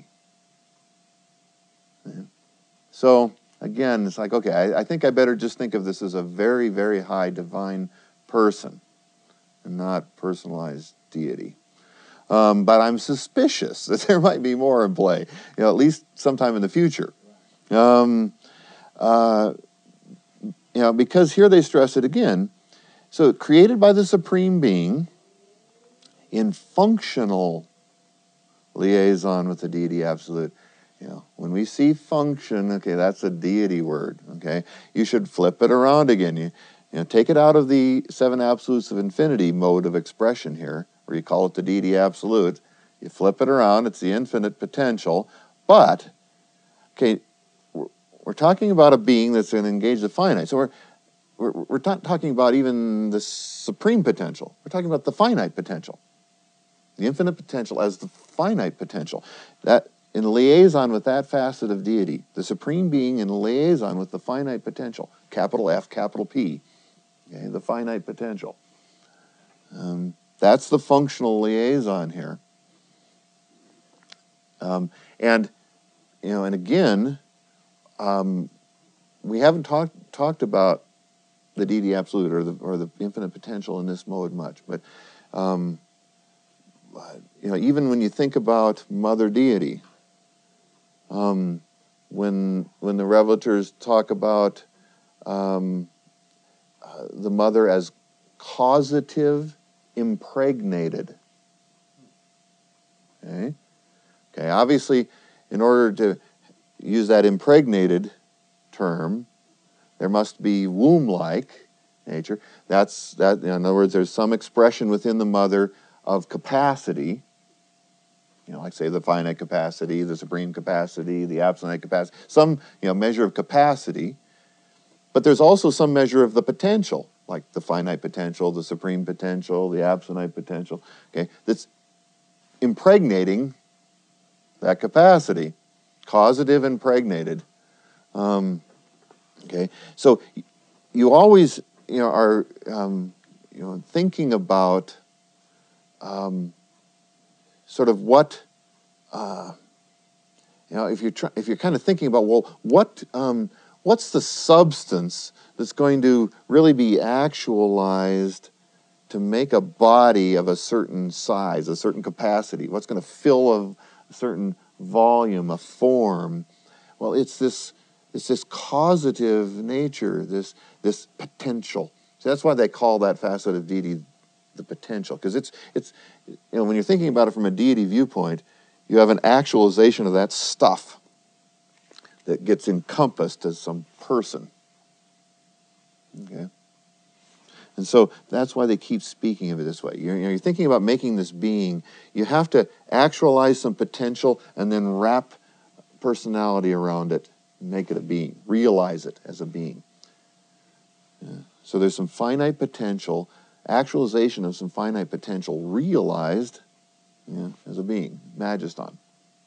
So, again, it's like, okay, I, I think I better just think of this as a very, very high divine person and not personalized deity. Um, but I'm suspicious that there might be more in play, you know, at least sometime in the future. Um, uh, you know, because here they stress it again. So, created by the Supreme Being in functional liaison with the deity absolute. You know, when we see function, okay, that's a deity word, okay? You should flip it around again. You, you know, take it out of the seven absolutes of infinity mode of expression here, or you call it the deity absolute. You flip it around, it's the infinite potential. But, okay, we're, we're talking about a being that's going to engage the finite. So we're, we're, we're not talking about even the supreme potential. We're talking about the finite potential. The infinite potential as the finite potential. That, in liaison with that facet of deity, the supreme being in liaison with the finite potential, capital F, capital P, okay, the finite potential. Um, that's the functional liaison here. Um, and, you know, and again, um, we haven't talked talked about the deity absolute or the or the infinite potential in this mode much, but um, you know, even when you think about Mother Deity, um, when when the revelators talk about um, uh, the mother as causative impregnated, okay. Okay, obviously, in order to use that impregnated term, there must be womb-like nature. That's that. In other words, there's some expression within the mother of capacity. You know, like say the finite capacity, the supreme capacity, the absolute capacity. Some you know measure of capacity, but there's also some measure of the potential, like the finite potential, the supreme potential, the absolute potential. Okay, that's impregnating that capacity, causative impregnated. Um, okay, so you always, you know, are, um, you know, thinking about um, sort of what, uh, you know, if you're try- if you're kind of thinking about, well, what um, what's the substance that's going to really be actualized to make a body of a certain size, a certain capacity? What's going to fill a a certain volume, a form? Well, it's this it's this causative nature, this this potential. So that's why they call that facet of deity the potential, because it's it's you know, when you're thinking about it from a deity viewpoint, you have an actualization of that stuff that gets encompassed as some person. Okay. And so that's why they keep speaking of it this way. You're, you're thinking about making this being, you have to actualize some potential and then wrap personality around it, make it a being, realize it as a being. Yeah. So there's some finite potential, actualization of some finite potential realized yeah, as a being, Majeston.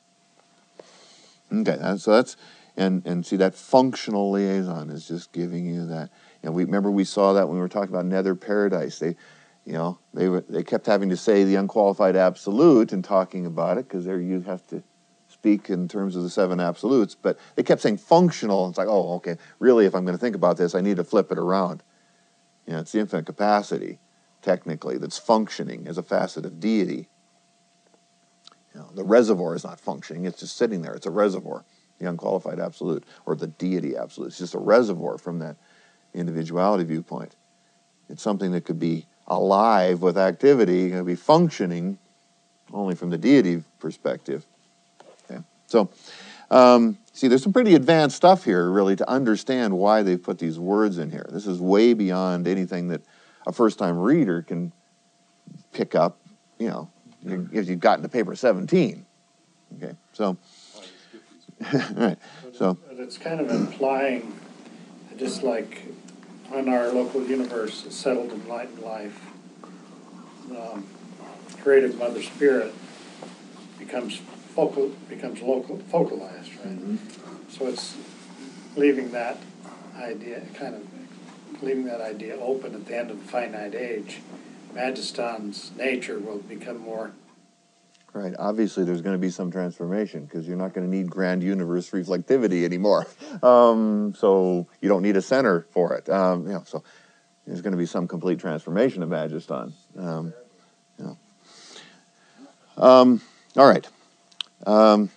Okay, so that's, and, and see that functional liaison is just giving you that. And we remember we saw that when we were talking about nether paradise. They, you know, they were they kept having to say the unqualified absolute and talking about it because there you have to speak in terms of the seven absolutes. But they kept saying functional. It's like, oh, okay, really, if I'm going to think about this, I need to flip it around. You know, it's the infinite capacity, technically, that's functioning as a facet of deity. You know, the reservoir is not functioning; it's just sitting there. It's a reservoir, the unqualified absolute or the deity absolute. It's just a reservoir from that individuality viewpoint. It's something that could be alive with activity, could be functioning only from the deity perspective. Okay. So, um, see, there's some pretty advanced stuff here, really, to understand why they put these words in here. This is way beyond anything that a first-time reader can pick up, you know, if you've gotten to paper seventeen. Okay, so, all right, so. But it's kind of implying, just like when our local universe is settled in light and life, um, creative Mother Spirit becomes focal, becomes local, focalized, right? Mm-hmm. So it's leaving that idea, kind of leaving that idea open at the end of the finite age. Majeston's nature will become more. Right. Obviously, there's going to be some transformation because you're not going to need grand universe reflectivity anymore. Um, so you don't need a center for it. Um, you know, so there's going to be some complete transformation of Majeston. Um, you know. um, all right. Um,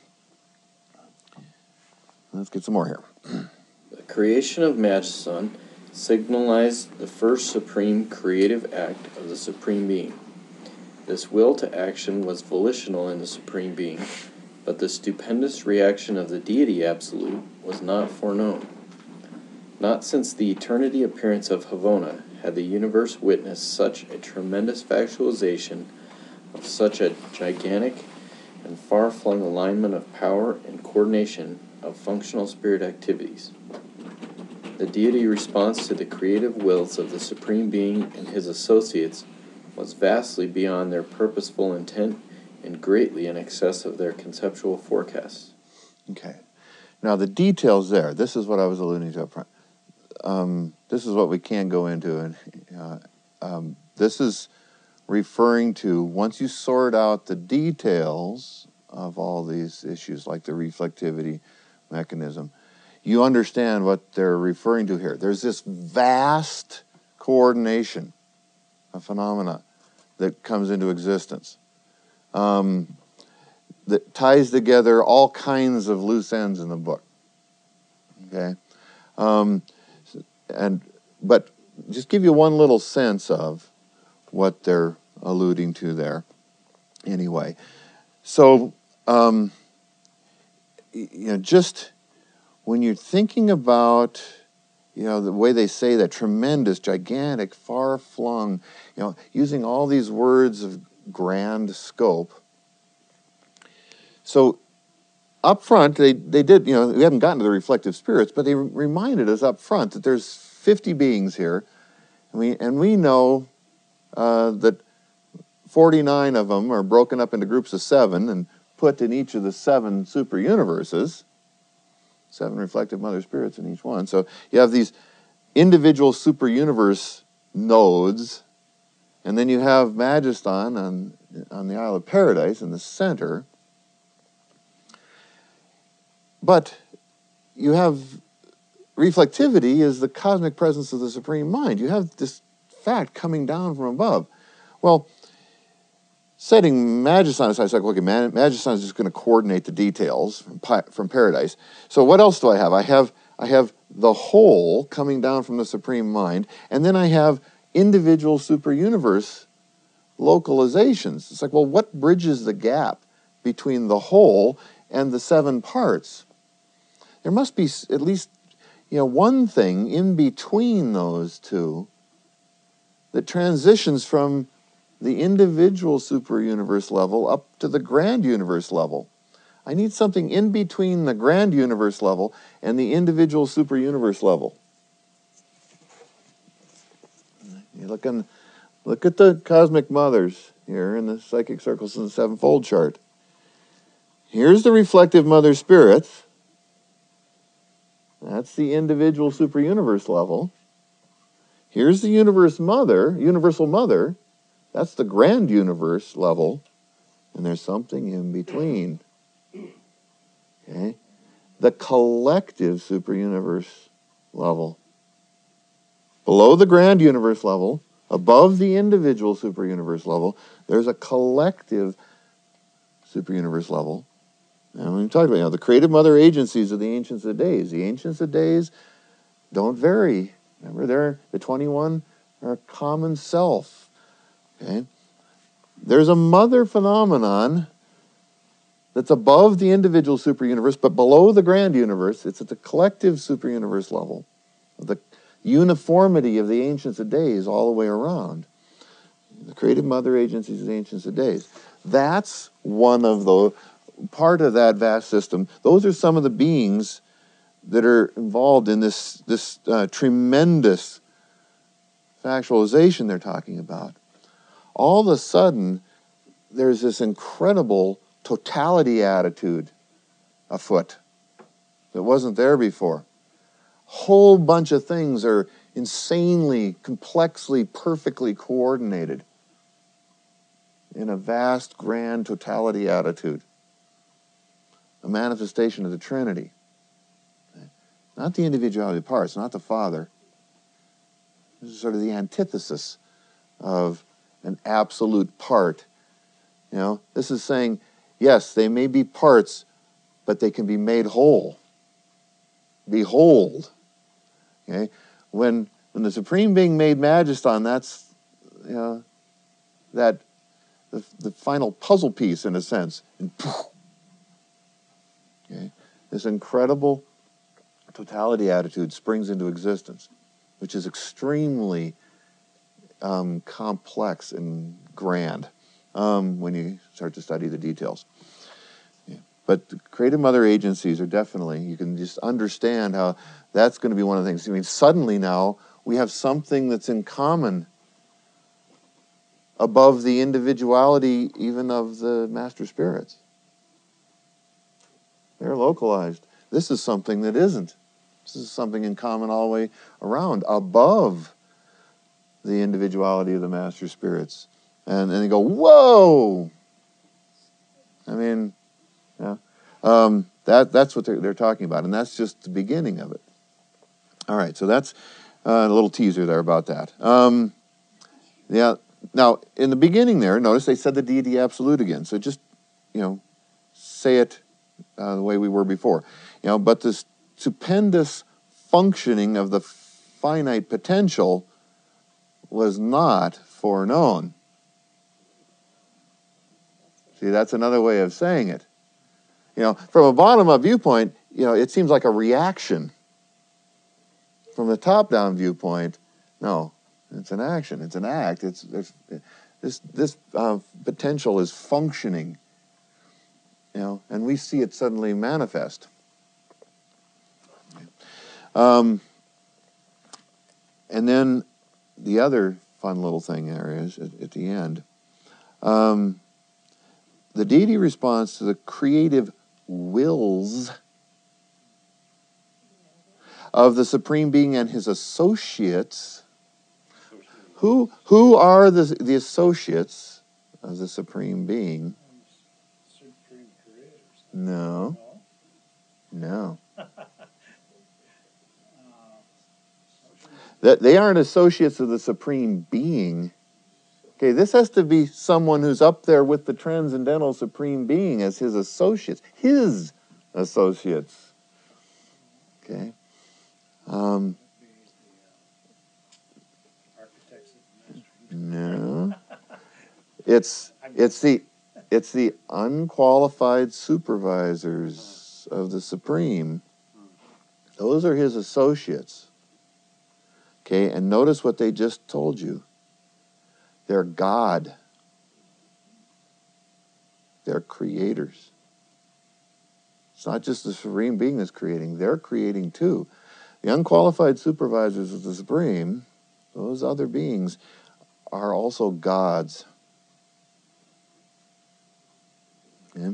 let's get some more here. The creation of Majeston signalized the first supreme creative act of the Supreme Being. This will to action was volitional in the Supreme Being, but the stupendous reaction of the Deity Absolute was not foreknown. Not since the eternity appearance of Havona had the universe witnessed such a tremendous factualization of such a gigantic and far-flung alignment of power and coordination of functional spirit activities. The deity response to the creative wills of the Supreme Being and his associates was vastly beyond their purposeful intent and greatly in excess of their conceptual forecasts. Okay. Now the details there, this is what I was alluding to up front. Um, this is what we can go into, and uh, um, this is referring to, once you sort out the details of all these issues, like the reflectivity mechanism, you understand what they're referring to here. There's this vast coordination of phenomena that comes into existence, um, that ties together all kinds of loose ends in the book. Okay, um, and but just give you one little sense of what they're alluding to there. Anyway, so um, you know, just when you're thinking about, you know, the way they say that tremendous, gigantic, far-flung, you know, using all these words of grand scope. So up front, they, they did, you know, we haven't gotten to the reflective spirits, but they reminded us up front that there's fifty beings here, and we, and we know uh, that forty-nine of them are broken up into groups of seven and put in each of the seven super universes. Seven reflective mother spirits in each one. So you have these individual super universe nodes, and then you have Majeston on, on the Isle of Paradise in the center. But you have reflectivity is the cosmic presence of the Supreme Mind. You have this fact coming down from above. Well, setting Majeston aside, it's like, okay, Majeston is just going to coordinate the details from, from Paradise. So what else do I have? I have I have the whole coming down from the Supreme Mind, and then I have individual super universe localizations. It's like, well, what bridges the gap between the whole and the seven parts? There must be at least, you know, one thing in between those two that transitions from the individual super universe level up to the grand universe level. I need something in between the grand universe level and the individual super universe level. You look, in, look at the cosmic mothers here in the psychic circles in the sevenfold chart. Here's the reflective mother spirits. That's the individual super universe level. Here's the universe mother, universal mother. That's the grand universe level, and there's something in between. Okay? The collective super universe level. Below the grand universe level, above the individual super universe level, there's a collective super universe level. And we talked about, you know, the creative mother agencies of the Ancients of Days. The Ancients of Days don't vary. Remember, they're the twenty-one are a common self. Okay? There's a mother phenomenon that's above the individual super universe, but below the grand universe. It's at the collective super universe level. The uniformity of the Ancients of Days all the way around. The creative mother agencies of the Ancients of Days. That's one of the, part of that vast system. Those are some of the beings that are involved in this, this uh, tremendous factualization they're talking about. All of a sudden, there's this incredible totality attitude afoot that wasn't there before. Whole bunch of things are insanely, complexly, perfectly coordinated in a vast, grand totality attitude. A manifestation of the Trinity. Not the individuality of parts, not the Father. This is sort of the antithesis of an absolute part. You know, this is saying, yes, they may be parts, but they can be made whole. Behold. Okay? When when the Supreme Being made Majeston, that's, you know, that the, the final puzzle piece in a sense. And poof, okay? This incredible totality attitude springs into existence, which is extremely um, complex and grand. um, when you start to study the details. Yeah. But the creative mother agencies are definitely, you can just understand how that's going to be one of the things. I mean, suddenly now we have something that's in common above the individuality even of the master spirits. They're localized. This is something that isn't. This is something in common all the way around, above the individuality of the master spirits. And and they go, whoa! I mean, yeah. Um, that, that's what they're, they're talking about, and that's just the beginning of it. All right, so that's uh, a little teaser there about that. Um, yeah. Now, in the beginning there, notice they said the deity absolute again. So just, you know, say it uh, the way we were before. You know, but this stupendous functioning of the finite potential was not foreknown. See, that's another way of saying it. You know, from a bottom-up viewpoint, you know, it seems like a reaction. From the top-down viewpoint, no, it's an action. It's an act. It's, it's this this uh, potential is functioning. You know, and we see it suddenly manifest. Um, and then the other fun little thing there is at, at the end. Um, the deity responds to the creative wills of the Supreme Being and his associates. Who who are the the associates of the Supreme Being? Supreme creators. No. No. That they aren't associates of the Supreme Being. Okay, this has to be someone who's up there with the Transcendental Supreme Being as his associates. His associates. Okay. Um, no. It's it's the it's the unqualified supervisors of the Supreme. Those are his associates. Okay, and notice what they just told you. They're God. They're creators. It's not just the Supreme Being that's creating, they're creating too. The unqualified supervisors of the Supreme, those other beings, are also gods. Okay?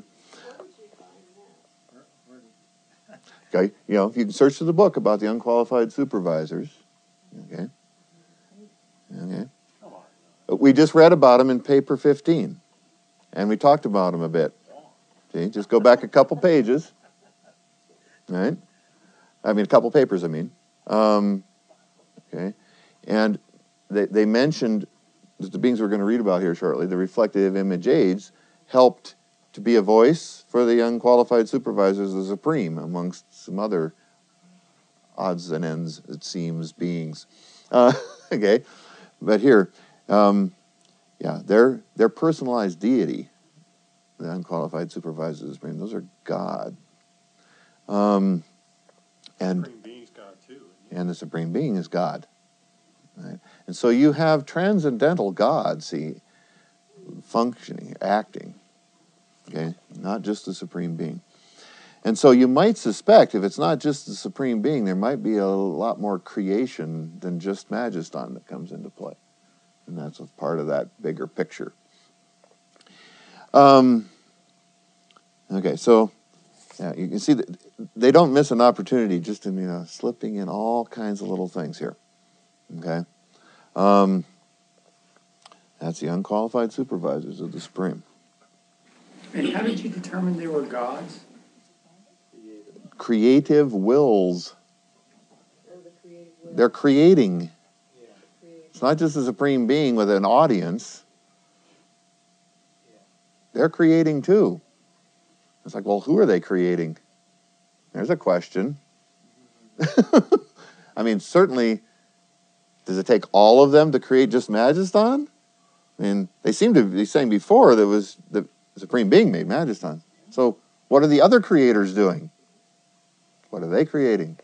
Okay, you know, if you can search through the book about the unqualified supervisors, okay? Okay. We just read about them in paper fifteen, and we talked about them a bit. See, just go back a couple pages, right? I mean, a couple papers, I mean. Um, okay, and they, they mentioned that the beings we're going to read about here shortly, the reflective image aids, helped to be a voice for the unqualified supervisors of the Supreme, amongst some other odds and ends, it seems, beings. Uh, okay, but here, um, yeah, their their personalized deity, the unqualified supervisors of the Supreme, those are God. Um, and Supreme Being's God too. and the Supreme Being is God. Right? And so you have transcendental God, see, functioning, acting. Okay, not just the Supreme Being. And so you might suspect, if it's not just the Supreme Being, there might be a lot more creation than just Magiston that comes into play. And that's a part of that bigger picture. Um, okay, so yeah, you can see that they don't miss an opportunity just in, you know, slipping in all kinds of little things here. Okay? Um, that's the unqualified supervisors of the Supreme. And how did you determine they were gods? Creative wills. They're creating. It's not just a Supreme Being with an audience. They're creating too. It's like, well, who are they creating? There's a question. I mean, certainly, does it take all of them to create just Magiston? I mean, they seem to be saying before that was the Supreme Being made Magiston. So what are the other creators doing? What are they creating?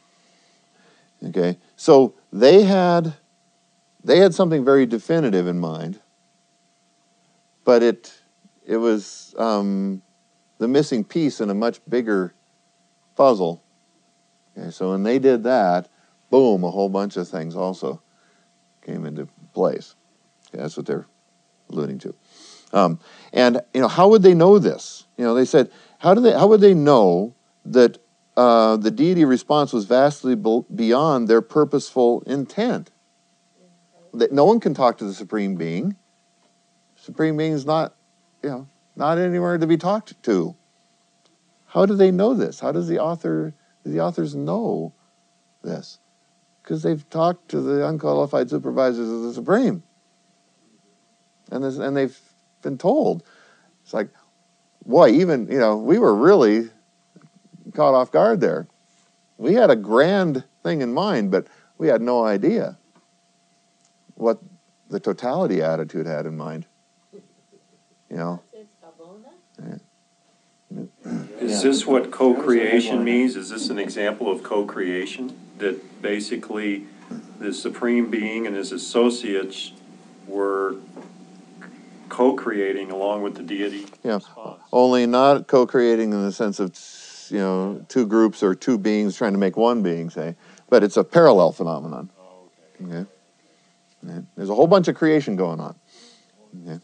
Okay, so they had they had something very definitive in mind, but it it was um, the missing piece in a much bigger puzzle. Okay, so when they did that, boom, a whole bunch of things also came into place. Okay, that's what they're alluding to. Um, and you know, how would they know this? You know, they said, how do they? How would they know that uh, the deity response was vastly be- beyond their purposeful intent? That no one can talk to the Supreme Being. Supreme Being is not, you know, not anywhere to be talked to. How do they know this? How does the author, do the authors know this? Because they've talked to the unqualified supervisors of the Supreme, and this, and they've been told. It's like, boy, even, you know, we were really caught off guard there. We had a grand thing in mind, but we had no idea what the totality attitude had in mind. You know? Yeah. Is Yeah. this what co-creation means? Is this an example of co-creation? That basically the Supreme Being and his associates were co-creating along with the deity? Yeah, response? only not co-creating in the sense of, you know, two groups or two beings trying to make one being, say, but it's a parallel phenomenon. Oh, okay. Okay? Yeah. There's a whole bunch of creation going on. Okay.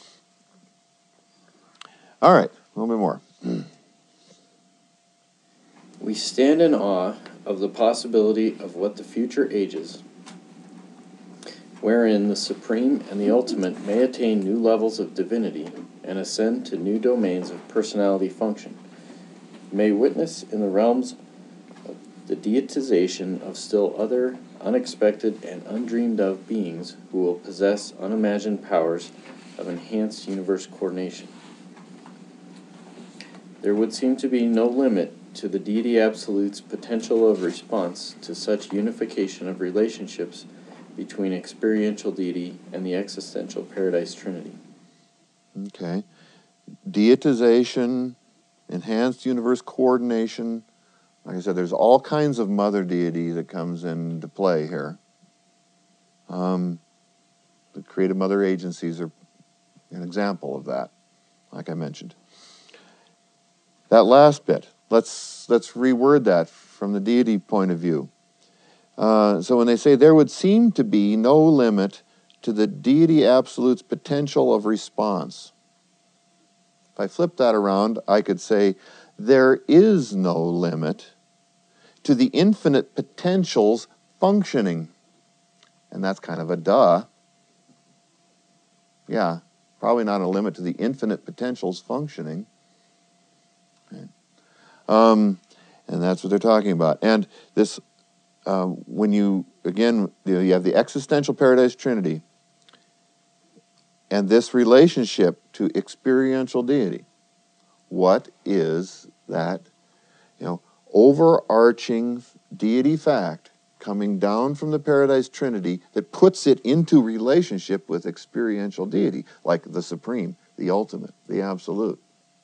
All right, a little bit more. We stand in awe of the possibility of what the future ages, wherein the Supreme and the Ultimate may attain new levels of divinity and ascend to new domains of personality function, may witness in the realms of the deitization of still other unexpected and undreamed of beings who will possess unimagined powers of enhanced universe coordination. There would seem to be no limit to the deity absolute's potential of response to such unification of relationships between experiential deity and the existential paradise trinity. Okay. Deitization, enhanced universe coordination. Like I said, there's all kinds of mother deity that comes into play here. Um, the creative mother agencies are an example of that, like I mentioned. That last bit, let's let's reword that from the deity point of view. Uh, so when they say there would seem to be no limit to the deity absolute's potential of response, if I flip that around, I could say there is no limit to the infinite potentials functioning. And that's kind of a duh. Yeah, probably not a limit to the infinite potentials functioning. Okay. Um, and that's what they're talking about. And this, uh, when you, again, you know, you have the existential paradise trinity and this relationship to experiential deity. What is that, you know, overarching deity fact coming down from the paradise trinity that puts it into relationship with experiential deity, like the Supreme, the Ultimate, the Absolute,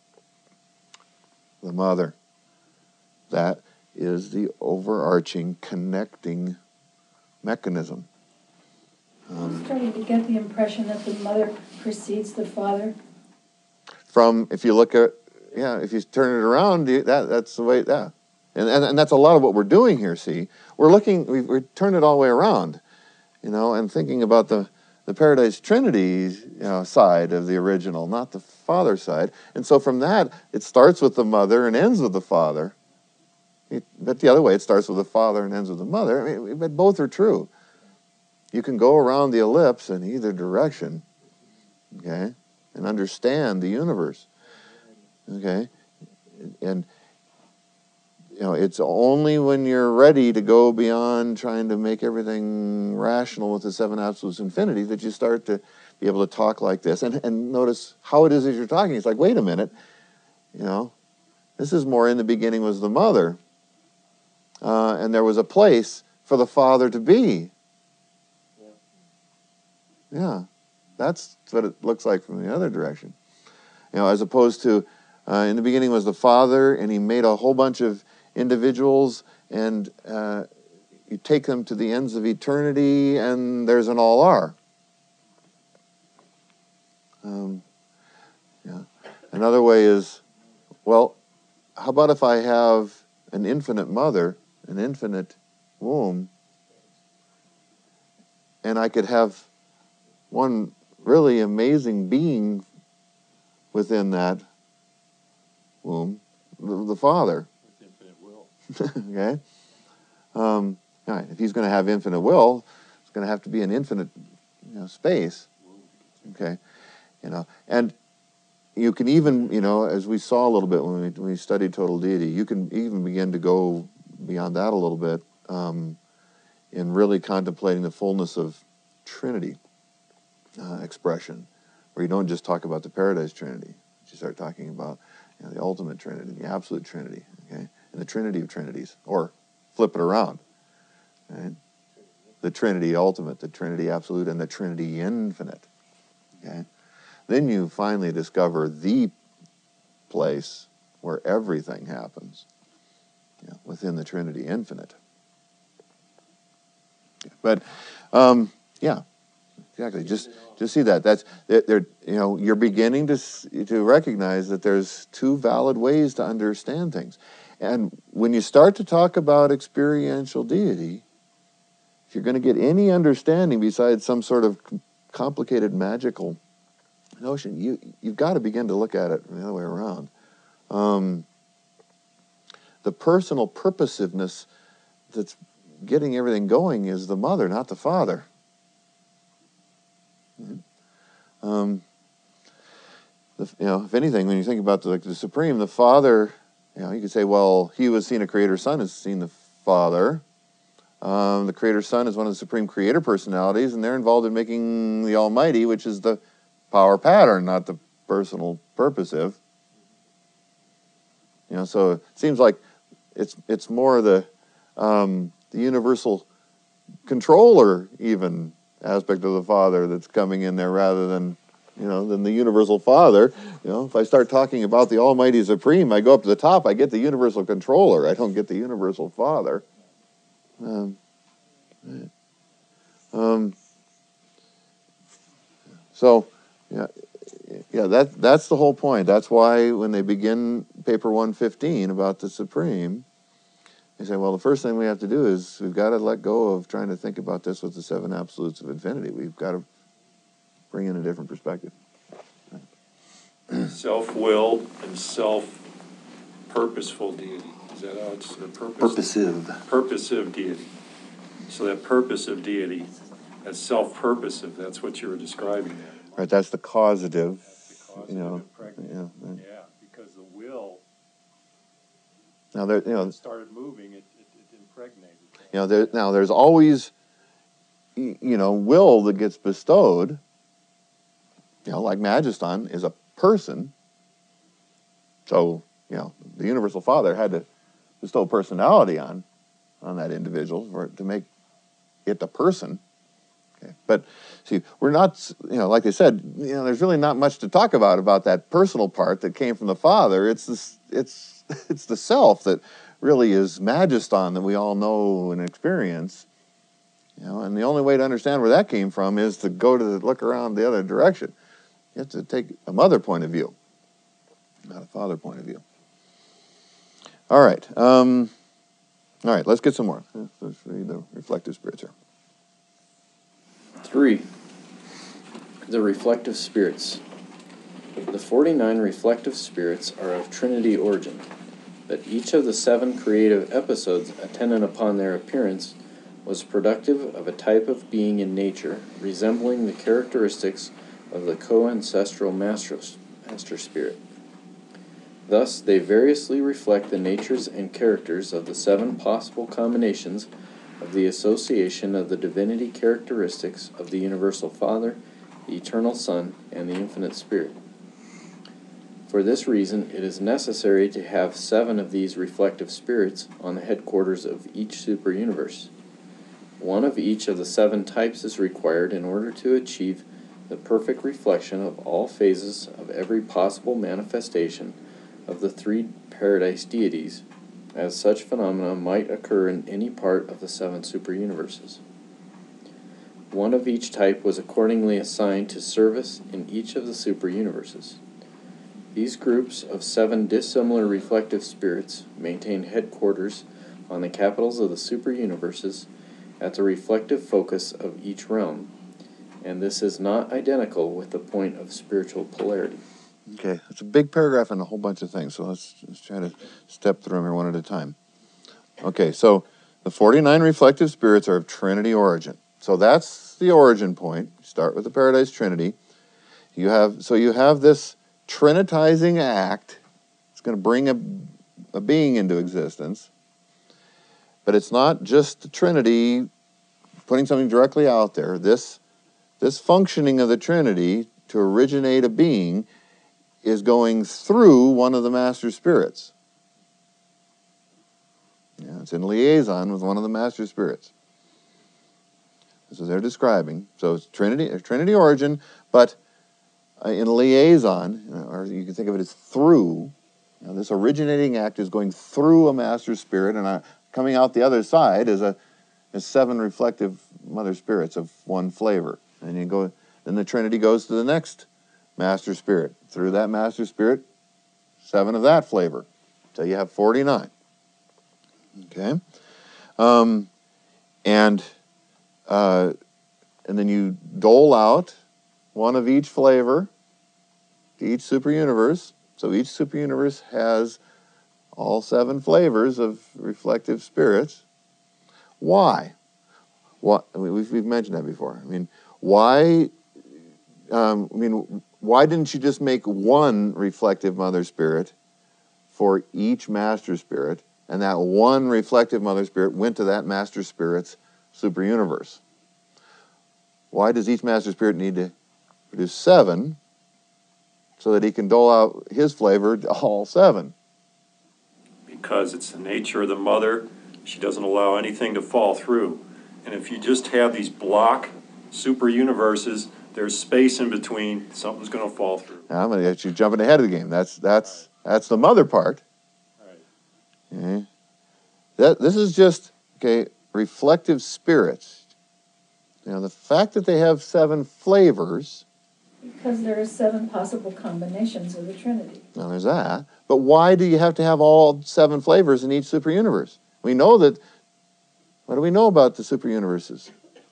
the Mother? That is the overarching connecting mechanism. I'm starting to get the impression that the mother precedes the father. From, if you look at, yeah, if you turn it around, you- that that's the way, yeah. And, and and that's a lot of what we're doing here, see. We're looking, we we turn it all the way around, you know, and thinking about the, the Paradise Trinity, you know, side of the original, not the Father side. And so from that, it starts with the Mother and ends with the Father. It, but the other way, it starts with the Father and ends with the Mother. I mean, but both are true. You can go around the ellipse in either direction, okay, and understand the universe, okay? And, you know, it's only when you're ready to go beyond trying to make everything rational with the seven absolutes infinity that you start to be able to talk like this. And, and notice how it is as you're talking. It's like, wait a minute, you know, this is more in the beginning was the Mother, uh, and there was a place for the Father to be. Yeah, that's what it looks like from the other direction. You know, as opposed to, uh, in the beginning was the Father, and he made a whole bunch of individuals, and uh, you take them to the ends of eternity, and there's an all-are. Um, Another way is, well, how about if I have an infinite mother, an infinite womb, and I could have one really amazing being within that womb, the, the Father. With infinite will. Okay? Um, all right, if he's going to have infinite will, it's going to have to be an infinite, you know, space. Okay? You know, and you can even, you know, as we saw a little bit when we, when we studied total deity, you can even begin to go beyond that a little bit um, in really contemplating the fullness of Trinity uh, expression, where you don't just talk about the Paradise Trinity, but you start talking about, you know, the ultimate Trinity, the absolute Trinity, okay, and the Trinity of Trinities, or flip it around, right? The Trinity ultimate, the Trinity absolute, and the Trinity infinite, okay? Then you finally discover the place where everything happens, you know, within the Trinity infinite. But, um, yeah, exactly. Just, just see that. That's there. You know, you're beginning to to recognize that there's two valid ways to understand things, and when you start to talk about experiential deity, if you're going to get any understanding besides some sort of complicated magical notion, you you've got to begin to look at it the other way around. Um, the personal purposiveness that's getting everything going is the mother, not the father. Um, the, you know, if anything, when you think about the, like the Supreme, the Father, you know, you could say, well, he who has seen a Creator Son has seen the Father. Um, the Creator Son is one of the Supreme Creator personalities, and they're involved in making the Almighty, which is the power pattern, not the personal purposive. You know, so it seems like it's it's more the um, the universal controller even aspect of the Father that's coming in there rather than, you know, than the universal Father. You know, if I start talking about the Almighty Supreme, I go up to the top, I get the universal controller. I don't get the universal Father. Um, um, so, yeah, yeah, that that's the whole point. That's why when they begin paper one fifteen about the Supreme, they say, well, the first thing we have to do is we've got to let go of trying to think about this with the seven absolutes of infinity. We've got to bring in a different perspective. Self-willed and self-purposeful deity. Is that how it's the purpose? Purposive. Purposive deity. So that purposive deity, that self-purposive, that's what you were describing there. Right, that's the causative. That's the causative You know, pregnant. yeah, right. Yeah, because the will, Now there, you know, it started moving, it, it, it impregnated. you know, there, now there's always, y- you know, will that gets bestowed. You know, like Magiston is a person. So, you know, the Universal Father had to bestow personality on, on that individual for it to make it a person. Okay. But see, we're not, you know, like I said, you know, there's really not much to talk about about that personal part that came from the Father. It's this, it's it's the self that really is Magiston that we all know and experience. You know, and the only way to understand where that came from is to go to the, look around the other direction. You have to take a mother point of view, not a father point of view. All right. Um, all right, let's get some more. Let's read the reflective spirits here. Three, the reflective spirits. The forty-nine reflective spirits are of Trinity origin, but each of the seven creative episodes attendant upon their appearance was productive of a type of being in nature resembling the characteristics of the co-ancestral master, master spirit. Thus, they variously reflect the natures and characters of the seven possible combinations of the association of the divinity characteristics of the Universal Father, the Eternal Son, and the Infinite Spirit. For this reason, it is necessary to have seven of these reflective spirits on the headquarters of each superuniverse. One of each of the seven types is required in order to achieve the perfect reflection of all phases of every possible manifestation of the three paradise deities, as such phenomena might occur in any part of the seven superuniverses. One of each type was accordingly assigned to service in each of the superuniverses. These groups of seven dissimilar reflective spirits maintain headquarters on the capitals of the super-universes at the reflective focus of each realm, and this is not identical with the point of spiritual polarity. Okay, it's a big paragraph and a whole bunch of things, so let's, let's try to step through them here one at a time. Okay, so the forty-nine reflective spirits are of Trinity origin. So that's the origin point. Start with the Paradise Trinity. You have so you have this trinitizing act. It's going to bring a, a being into existence. But it's not just the Trinity putting something directly out there. This, this functioning of the Trinity to originate a being is going through one of the master spirits. Yeah, it's in liaison with one of the master spirits. This is they're describing. So it's Trinity, Trinity origin, but uh, in liaison, you know, or you can think of it as through. You know, this originating act is going through a master spirit, and uh, coming out the other side is a is seven reflective mother spirits of one flavor. And you go, then the Trinity goes to the next master spirit. Through that master spirit, seven of that flavor. So you have forty-nine. Okay, um, and uh, and then you dole out one of each flavor to each super universe. So each super universe has all seven flavors of reflective spirits. Why? What? I mean, we've, we've mentioned that before. I mean, why? Um, I mean, why didn't you just make one reflective mother spirit for each master spirit? And that one reflective mother spirit went to that master spirit's super universe. Why does each master spirit need to produce seven so that he can dole out his flavor to all seven? Because it's the nature of the mother. She doesn't allow anything to fall through. And if you just have these block super universes, there's space in between, something's going to fall through. Now, I'm going to get you jumping ahead of the game. That's, that's, that's the mother part. Okay. That, this is just, okay, reflective spirits. You know, the fact that they have seven flavors. Because there are seven possible combinations of the Trinity. Now, there's that. But why do you have to have all seven flavors in each super universe? We know that, what do we know about the super universes?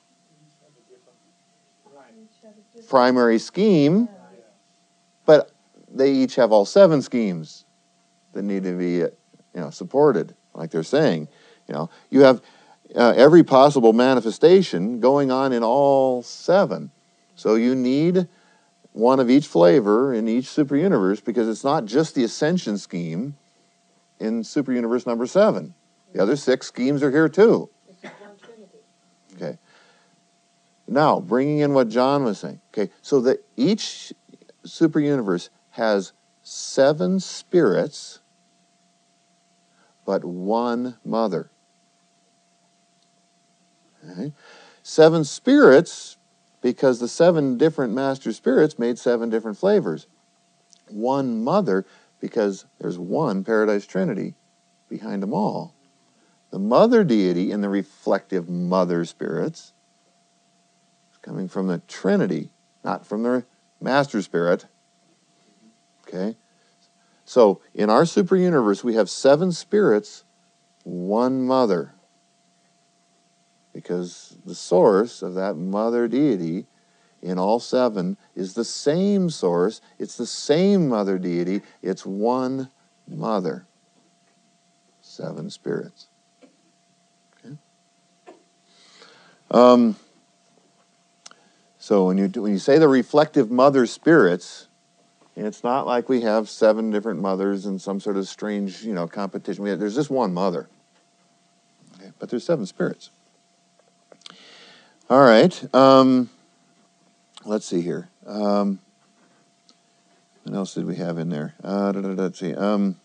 Primary scheme, but they each have all seven schemes that need to be, you know, supported, like they're saying. You know, you have uh, every possible manifestation going on in all seven. So you need one of each flavor in each super universe, because it's not just the ascension scheme in super universe number seven. The other six schemes are here too. Okay. Now, bringing in what John was saying. Okay, so that each super universe has seven spirits, but one mother. Okay. Seven spirits, because the seven different master spirits made seven different flavors. One mother, because there's one Paradise Trinity behind them all. The mother deity in the reflective mother spirits is coming from the Trinity, not from the master spirit. Okay? So, in our super universe, we have seven spirits, one mother. Because the source of that mother deity in all seven is the same source. It's the same mother deity. It's one mother. Seven spirits. Okay. Um, so when you, when you say the reflective mother spirits, it's not like we have seven different mothers in some sort of strange, you know, competition. We have, there's just one mother. Okay. But there's seven spirits. All right. Um, let's see here. Um, what else did we have in there? Uh, da, da, da, let's see. Um,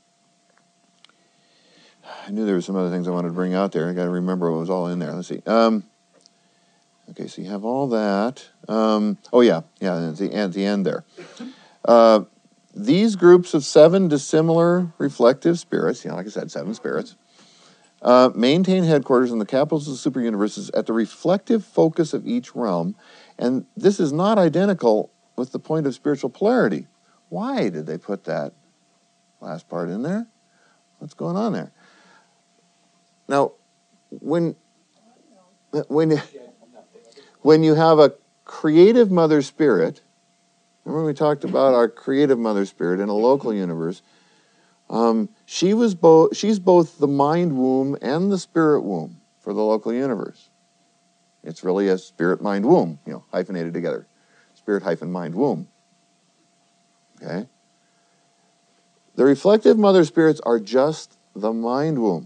I knew there were some other things I wanted to bring out there. I got to remember what was all in there. Let's see. Um, okay, so you have all that. Um, oh yeah, yeah. At the, at the end there. Uh, these groups of seven dissimilar reflective spirits. You know, like I said, seven spirits. Uh, maintain headquarters in the capitals of the super universes at the reflective focus of each realm, and this is not identical with the point of spiritual polarity. Why did they put that last part in there? What's going on there? Now, when when when you have a creative mother spirit, remember we talked about our creative mother spirit in a local universe. Um, she was both. She's both the mind womb and the spirit womb for the local universe. It's really a spirit mind womb, you know, hyphenated together, spirit hyphen mind womb. Okay. The reflective mother spirits are just the mind womb.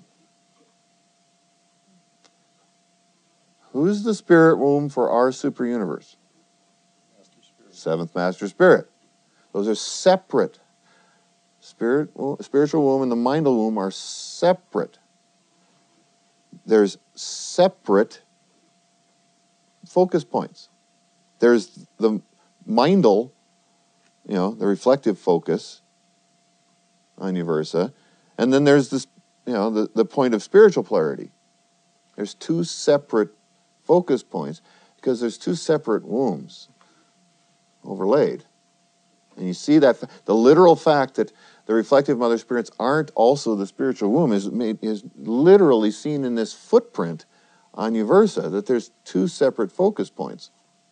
Who's the spirit womb for our super universe? Seventh master spirit. Those are separate. Spirit, spiritual womb and the mindal womb are separate. There's separate focus points. There's the mindal, you know, the reflective focus on Uversa, and then there's this, you know, the, the point of spiritual polarity. There's two separate focus points because there's two separate wombs overlaid. And you see that the literal fact that the reflective mother spirits aren't also the spiritual womb is made, is literally seen in this footprint on Uversa, that there's two separate focus points.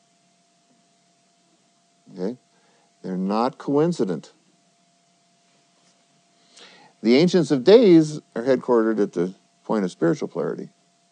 Okay? They're not coincident. The Ancients of Days are headquartered at the point of spiritual polarity.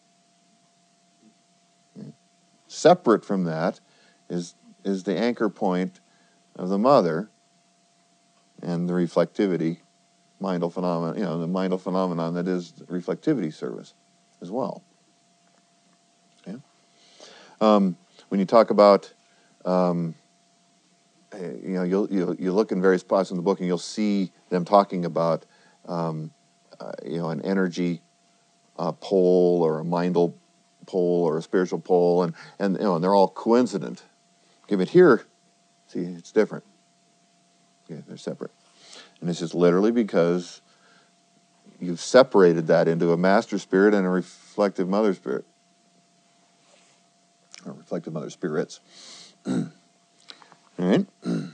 Okay? Separate from that is, is the anchor point of the mother and the reflectivity, mindal phenomenon, you know, the mindal phenomenon that is reflectivity service as well. Okay? Um, when you talk about, um, you know, you'll, you'll you look in various spots in the book and you'll see them talking about, um, uh, you know, an energy uh, pole or a mindal pole or a spiritual pole, and and you know, and they're all coincident. Okay, but here, see, it's different. Okay, they're separate. And this is literally because you've separated that into a master spirit and a reflective mother spirit. Or reflective mother spirits. All right? The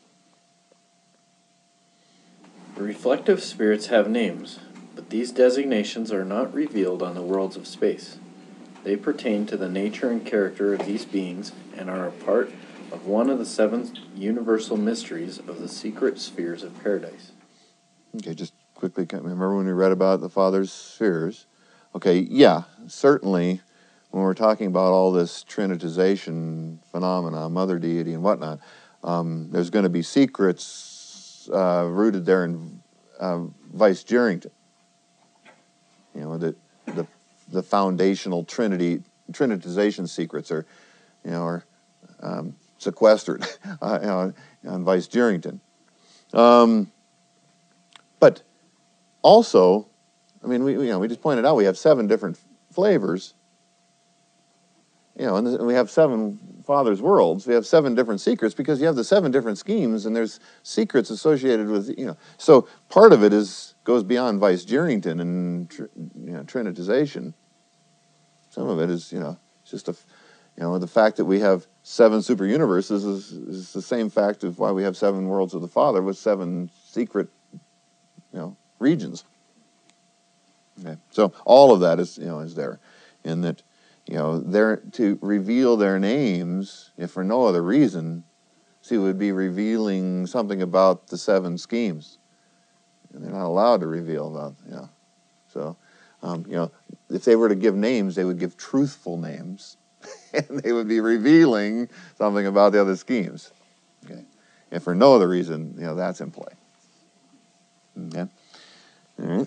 reflective spirits have names, but these designations are not revealed on the worlds of space. They pertain to the nature and character of these beings and are a part of one of the seven universal mysteries of the secret spheres of paradise. Okay, just quickly, remember when we read about the Father's spheres? Okay, yeah, certainly when we're talking about all this trinitization phenomena, mother deity and whatnot, um, there's going to be secrets uh, rooted there in uh, Vice Jerrington. You know, the, the the foundational trinity, trinitization secrets are, you know, are um, sequestered uh, you know, on Vice Jerrington. Um, but also, I mean, we you know we just pointed out we have seven different flavors. You know, and we have seven Father's worlds. We have seven different secrets because you have the seven different schemes, and there's secrets associated with, you know. So part of it is goes beyond Vice Jerrington and you know, trinitization. Some of it is, you know, just a, you know, the fact that we have seven super universes is, is the same fact of why we have seven worlds of the Father with seven secret, you know, regions. Okay, so all of that is, you know, is there, in that. You know, they're to reveal their names, if for no other reason, see, would be revealing something about the seven schemes. And they're not allowed to reveal about, you know. So, um, you know, if they were to give names, they would give truthful names. And they would be revealing something about the other schemes. Okay. If for no other reason, you know, that's in play. Okay. All right.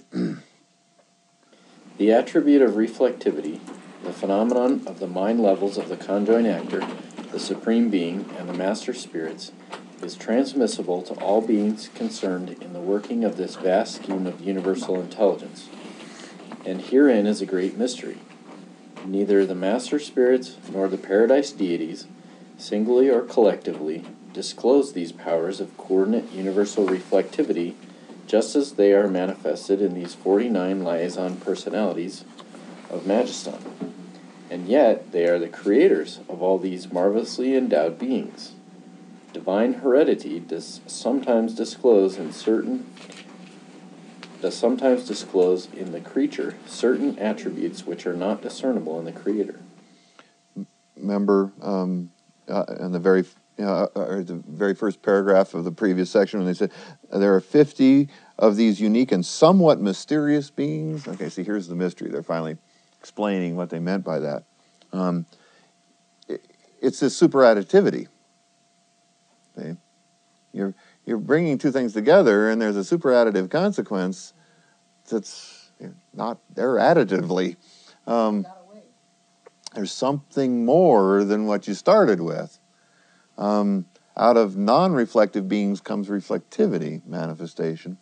The attribute of reflectivity, the phenomenon of the mind levels of the conjoined actor, the Supreme Being, and the Master Spirits, is transmissible to all beings concerned in the working of this vast scheme of universal intelligence. And herein is a great mystery. Neither the Master Spirits nor the Paradise deities, singly or collectively, disclose these powers of coordinate universal reflectivity, just as they are manifested in these forty-nine liaison personalities of Majeston. And yet they are the creators of all these marvelously endowed beings. Divine heredity does sometimes disclose in certain does sometimes disclose in the creature certain attributes which are not discernible in the Creator. Remember, um, uh, in the very you know, uh, or the very first paragraph of the previous section when they said there are fifty of these unique and somewhat mysterious beings. Okay, see, here's the mystery. They're finally explaining what they meant by that. Um, it, it's this superadditivity. Okay? You're you're bringing two things together, and there's a superadditive consequence that's not there additively. Um, there's something more than what you started with. Um, out of non-reflective beings comes reflectivity manifestation.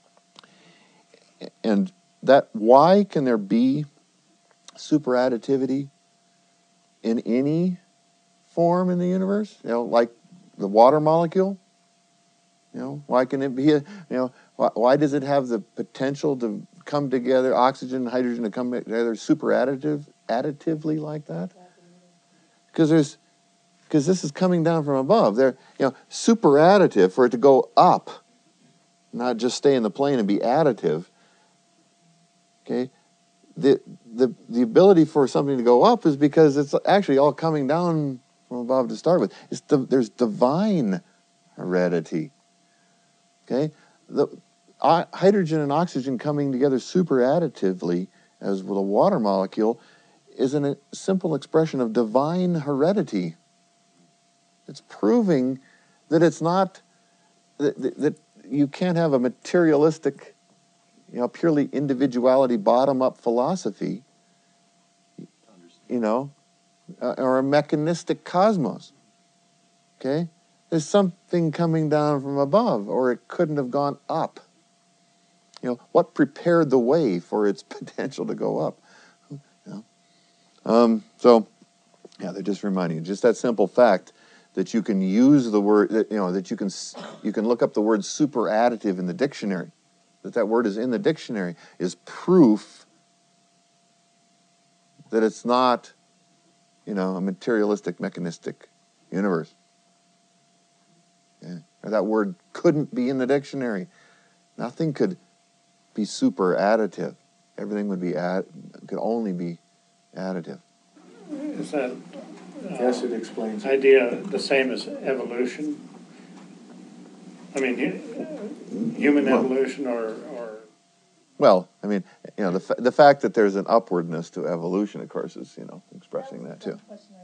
And that, why can there be superadditivity in any form in the universe? You know, like the water molecule? You know, why can it be, a, you know, why, why does it have the potential to come together, oxygen and hydrogen to come together superadditive, additively like that? Because there's, because this is coming down from above. They're, you know, superadditive, for it to go up, not just stay in the plane and be additive. Okay, the the the ability for something to go up is because it's actually all coming down from above to start with. It's the, there's divine heredity. Okay, the uh, hydrogen and oxygen coming together superadditively as with a water molecule is an, a simple expression of divine heredity. It's proving that it's not that, that, that you can't have a materialistic, you know, purely individuality, bottom-up philosophy, you know, uh, or a mechanistic cosmos. Okay, there's something coming down from above, or it couldn't have gone up. You know, what prepared the way for its potential to go up? You know? Um, so, yeah, they're just reminding you, just that simple fact that you can use the word, that, you know, that you can you can look up the word superadditive in the dictionary, that that word is in the dictionary, is proof that it's not, you know, a materialistic, mechanistic universe. Yeah. Or that word couldn't be in the dictionary. Nothing could be superadditive. Everything would be add, could only be additive. Is that uh, Yes, it explains it. idea the same as evolution? I mean, hu- human Well- evolution or, or Well, I mean, you know, the fa- the fact that there's an upwardness to evolution, of course, is, you know, expressing that too.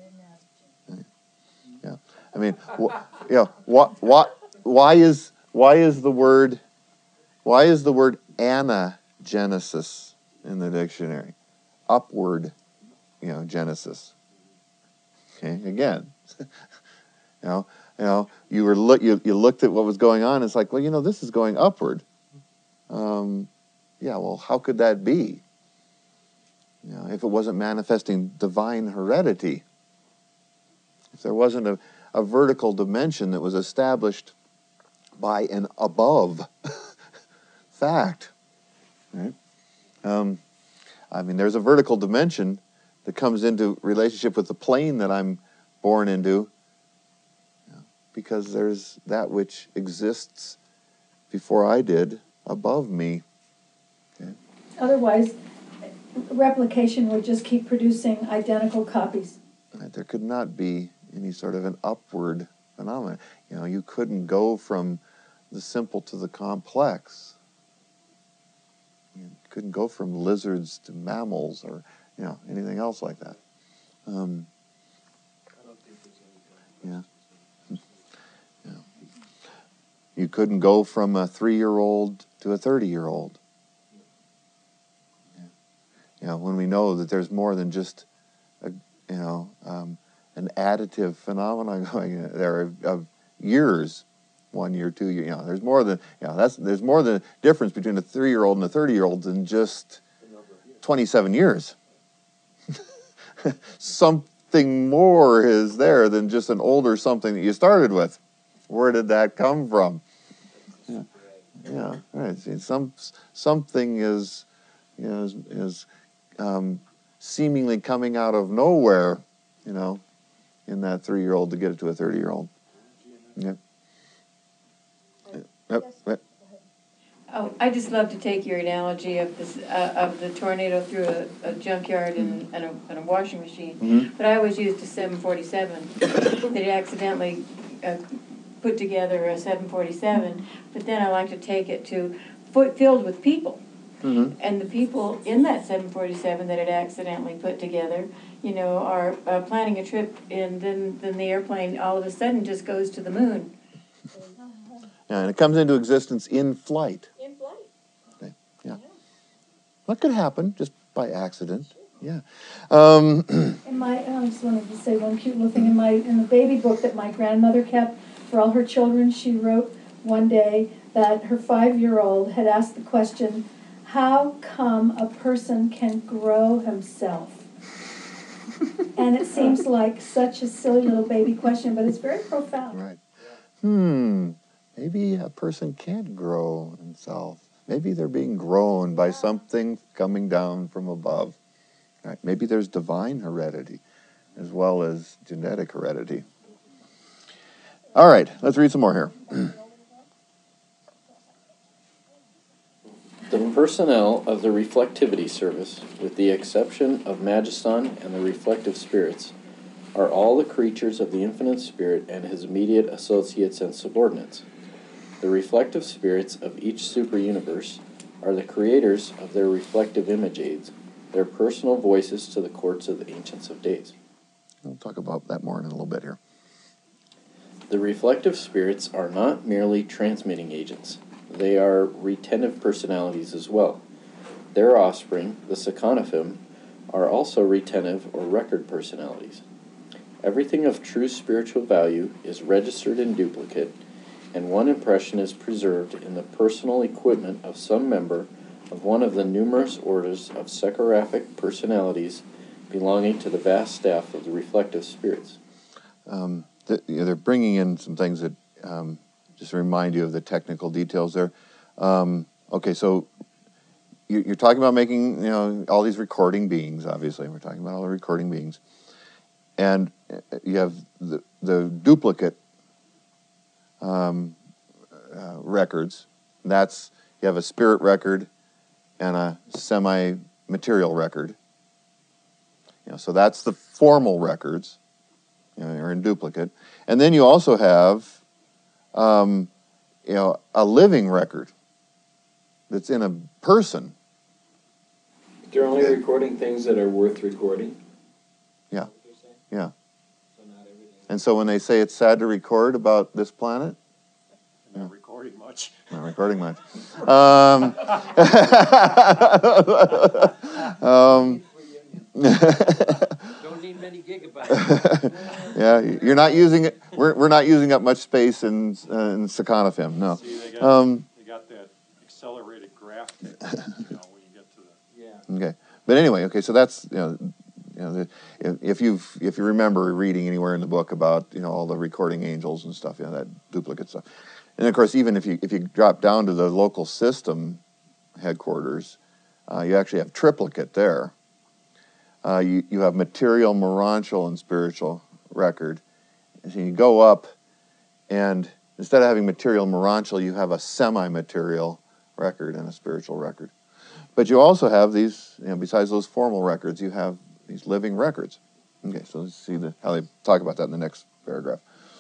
Yeah, I mean, wh- you know, what what why is why is the word why is the word anagenesis in the dictionary? Upward, you know, genesis. Okay, again, you know, you know, you were look you you looked at what was going on. It's like, well, you know, this is going upward. Um, yeah, well, how could that be? You know, if it wasn't manifesting divine heredity, if there wasn't a, a vertical dimension that was established by an above fact, right? Um, I mean, there's a vertical dimension that comes into relationship with the plane that I'm born into, you know, because there's that which exists before I did above me. Okay? Otherwise, replication would just keep producing identical copies. Right? There could not be any sort of an upward phenomenon. You know, you couldn't go from the simple to the complex. You couldn't go from lizards to mammals or, you know, anything else like that. Um, yeah. yeah. You couldn't go from a three-year-old to a thirty-year-old. Yeah. You know, when we know that there's more than just, a, you know, um, an additive phenomenon going on there of, of years, one year, two years. You know, there's more than, you know, that's there's more than a difference between a three-year-old and a thirty-year-old than just twenty-seven years. Something more is there than just an older something that you started with. Where did that come from? Yeah, yeah, right. See, some something is, you know, is, is um, seemingly coming out of nowhere, you know, in that three-year-old to get it to a thirty-year-old. Yeah. Yep. Yep. Oh, I just love to take your analogy of this, uh, of the tornado through a, a junkyard and, and, a, and a washing machine. Mhm. But I always used a seven forty-seven. They accidentally uh, put together a seven forty-seven, but then I like to take it to foot filled with people. Mhm. And the people in that seven forty-seven that it accidentally put together, you know, are uh, planning a trip, and then, then the airplane all of a sudden just goes to the moon. Yeah, and it comes into existence in flight. In flight. Okay. Yeah. That could happen just by accident. Yeah. Um, In my, I just wanted to say one cute little thing. In my, in the baby book that my grandmother kept for all her children, she wrote one day that her five-year-old had asked the question, how come a person can grow himself? And it seems like such a silly little baby question, but it's very profound. right. Hmm. Maybe a person can't grow himself. Maybe they're being grown by something coming down from above. Right? Maybe there's divine heredity as well as genetic heredity. All right, let's read some more here. The personnel of the reflectivity service, with the exception of Magiston and the reflective spirits, are all the creatures of the infinite spirit and his immediate associates and subordinates. The reflective spirits of each super-universe are the creators of their reflective image aids, their personal voices to the courts of the Ancients of Days. We'll talk about that more in a little bit here. The reflective spirits are not merely transmitting agents. They are retentive personalities as well. Their offspring, the Sekanophim, are also retentive or record personalities. Everything of true spiritual value is registered in duplicate, and one impression is preserved in the personal equipment of some member of one of the numerous orders of Sekiraphic personalities belonging to the vast staff of the reflective spirits. Um, th- you know, they're bringing in some things that um, just remind you of the technical details there. Um, okay, so you, you're talking about making, you know, all these recording beings, obviously. We're talking about all the recording beings. And you have the, the duplicate um, uh, records. That's, you have a spirit record and a semi-material record. You know, so that's the formal records, you know, are in duplicate. And then you also have, um, you know, a living record that's in a person. They're only recording things that are worth recording? Yeah, yeah. So not everything. And so when they say it's sad to record about this planet, I'm not recording much. not recording much. Um, um, Don't need many gigabytes. yeah, you're not using it. We're we're not using up much space in uh, in Sekanophim. No. See, they got, Um, they got that accelerated graph, you know, when you get to the... Yeah. okay, but anyway, okay. So that's, you know, you know, the, if, if you if you remember reading anywhere in the book about, you know, all the recording angels and stuff, you know, that duplicate stuff. And of course, even if you if you drop down to the local system headquarters, uh, you actually have triplicate there. Uh, you, you have material, morontial, and spiritual record. And so you go up, and instead of having material, morontial, you have a semi-material record and a spiritual record. But you also have these, you know, besides those formal records, you have these living records. Okay, so let's see the, how they talk about that in the next paragraph.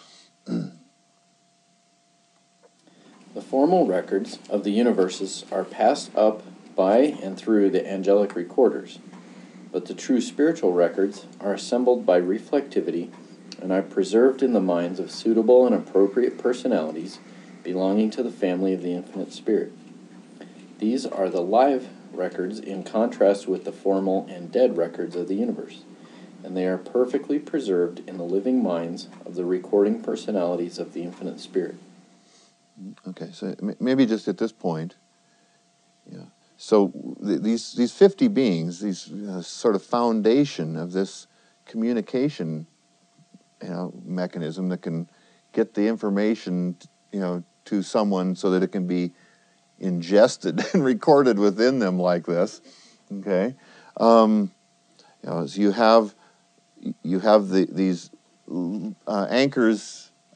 The formal records of the universes are passed up by and through the angelic recorders, but the true spiritual records are assembled by reflectivity and are preserved in the minds of suitable and appropriate personalities belonging to the family of the infinite spirit. These are the live records in contrast with the formal and dead records of the universe, and they are perfectly preserved in the living minds of the recording personalities of the infinite spirit. Okay, so m- maybe just at this point, yeah. So th- these these fifty beings, these uh, sort of foundation of this communication, you know, mechanism that can get the information, you know, to someone so that it can be ingested and recorded within them like this. Okay, um, you know, so you have you have the these uh, anchors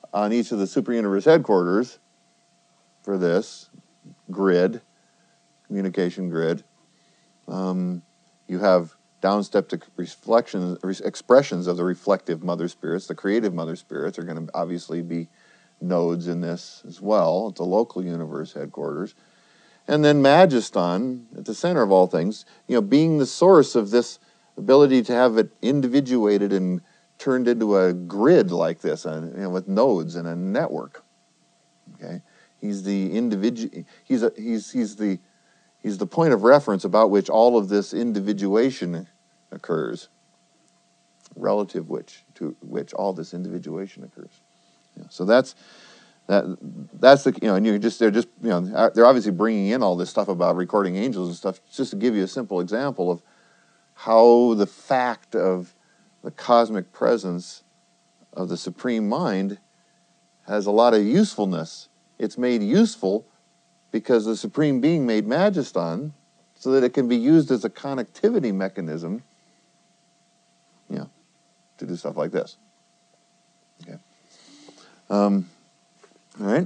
on each of the super-universe headquarters for this grid, communication grid. Um, you have downstep reflections, expressions of the reflective mother spirits. The creative mother spirits are going to obviously be nodes in this as well at the local universe headquarters. And then Magiston, at the center of all things, you know, being the source of this ability to have it individuated and turned into a grid like this, uh, you know, with nodes and a network. Okay, he's the individu- He's a, he's he's the he's the point of reference about which all of this individuation occurs, relative which to which all this individuation occurs. Yeah, so that's. That, that's the, you know, and you're just, they're just, you know, they're obviously bringing in all this stuff about recording angels and stuff, just to give you a simple example of how the fact of the cosmic presence of the Supreme Mind has a lot of usefulness. It's made useful because the Supreme Being made Magiston so that it can be used as a connectivity mechanism, you know, to do stuff like this. Okay. Um, All right.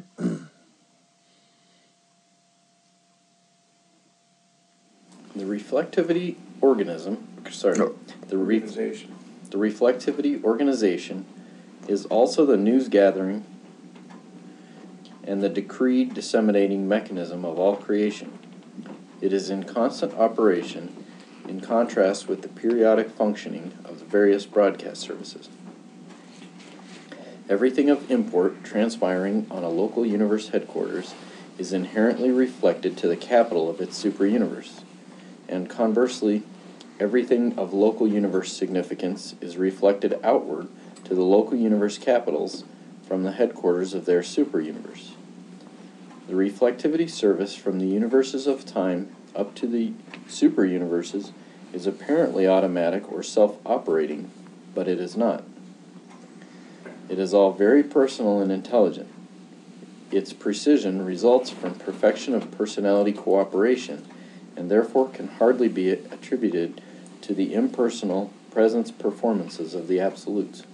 The reflectivity organism, sorry, No. the, re, Organization. the reflectivity organization is also the news gathering and the decree disseminating mechanism of all creation. It is in constant operation in contrast with the periodic functioning of the various broadcast services. Everything of import transpiring on a local universe headquarters is inherently reflected to the capital of its super-universe, and conversely, everything of local universe significance is reflected outward to the local universe capitals from the headquarters of their super-universe. The reflectivity service from the universes of time up to the super-universes is apparently automatic or self-operating, but it is not. It is all very personal and intelligent. Its precision results from perfection of personality cooperation, and therefore can hardly be attributed to the impersonal presence performances of the absolutes.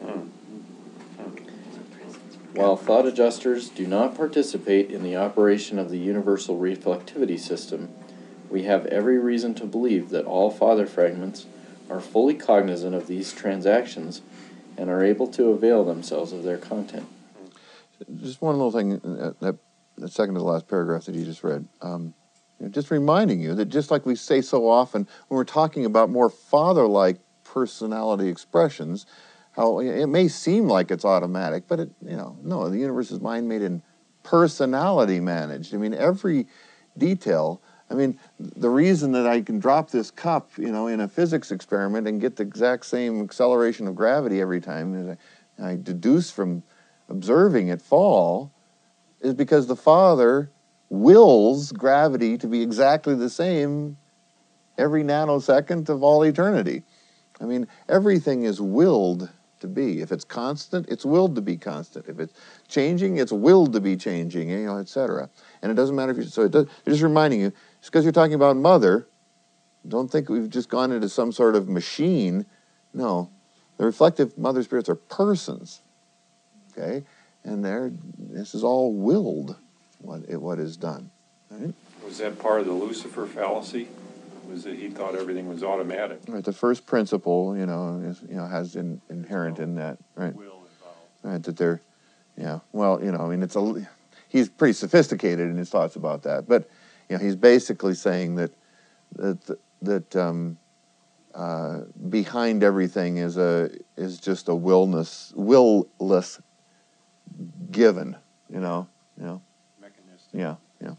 While thought adjusters do not participate in the operation of the universal reflectivity system, we have every reason to believe that all father fragments are fully cognizant of these transactions and are able to avail themselves of their content. Just one little thing, uh, that, that second to the last paragraph that you just read. Um, you know, just reminding you that just like we say so often when we're talking about more father-like personality expressions, how it may seem like it's automatic, but it, you know, no, the universe is mind made and personality managed. I mean, every detail. I mean, the reason that I can drop this cup, you know, in a physics experiment and get the exact same acceleration of gravity every time that I, I deduce from observing it fall is because the Father wills gravity to be exactly the same every nanosecond of all eternity. I mean, everything is willed to be. If it's constant, it's willed to be constant. If it's changing, it's willed to be changing, you know, et cetera. And it doesn't matter if you, so it does, it's just reminding you, just because you're talking about mother, don't think we've just gone into some sort of machine. No, the reflective mother spirits are persons, okay? And they're, this is all willed, what, it, what is done, right? Was that part of the Lucifer fallacy? Was that he thought everything was automatic? Right, the first principle, you know, is, you know, has in, inherent in that, right? Will involved. Right, that they're, yeah, well, you know, I mean, it's a, he's pretty sophisticated in his thoughts about that, but, you know, he's basically saying that, that, that um, uh, behind everything is a, is just a willness, will-less given, you know, you know, Mechanistic. yeah, yeah.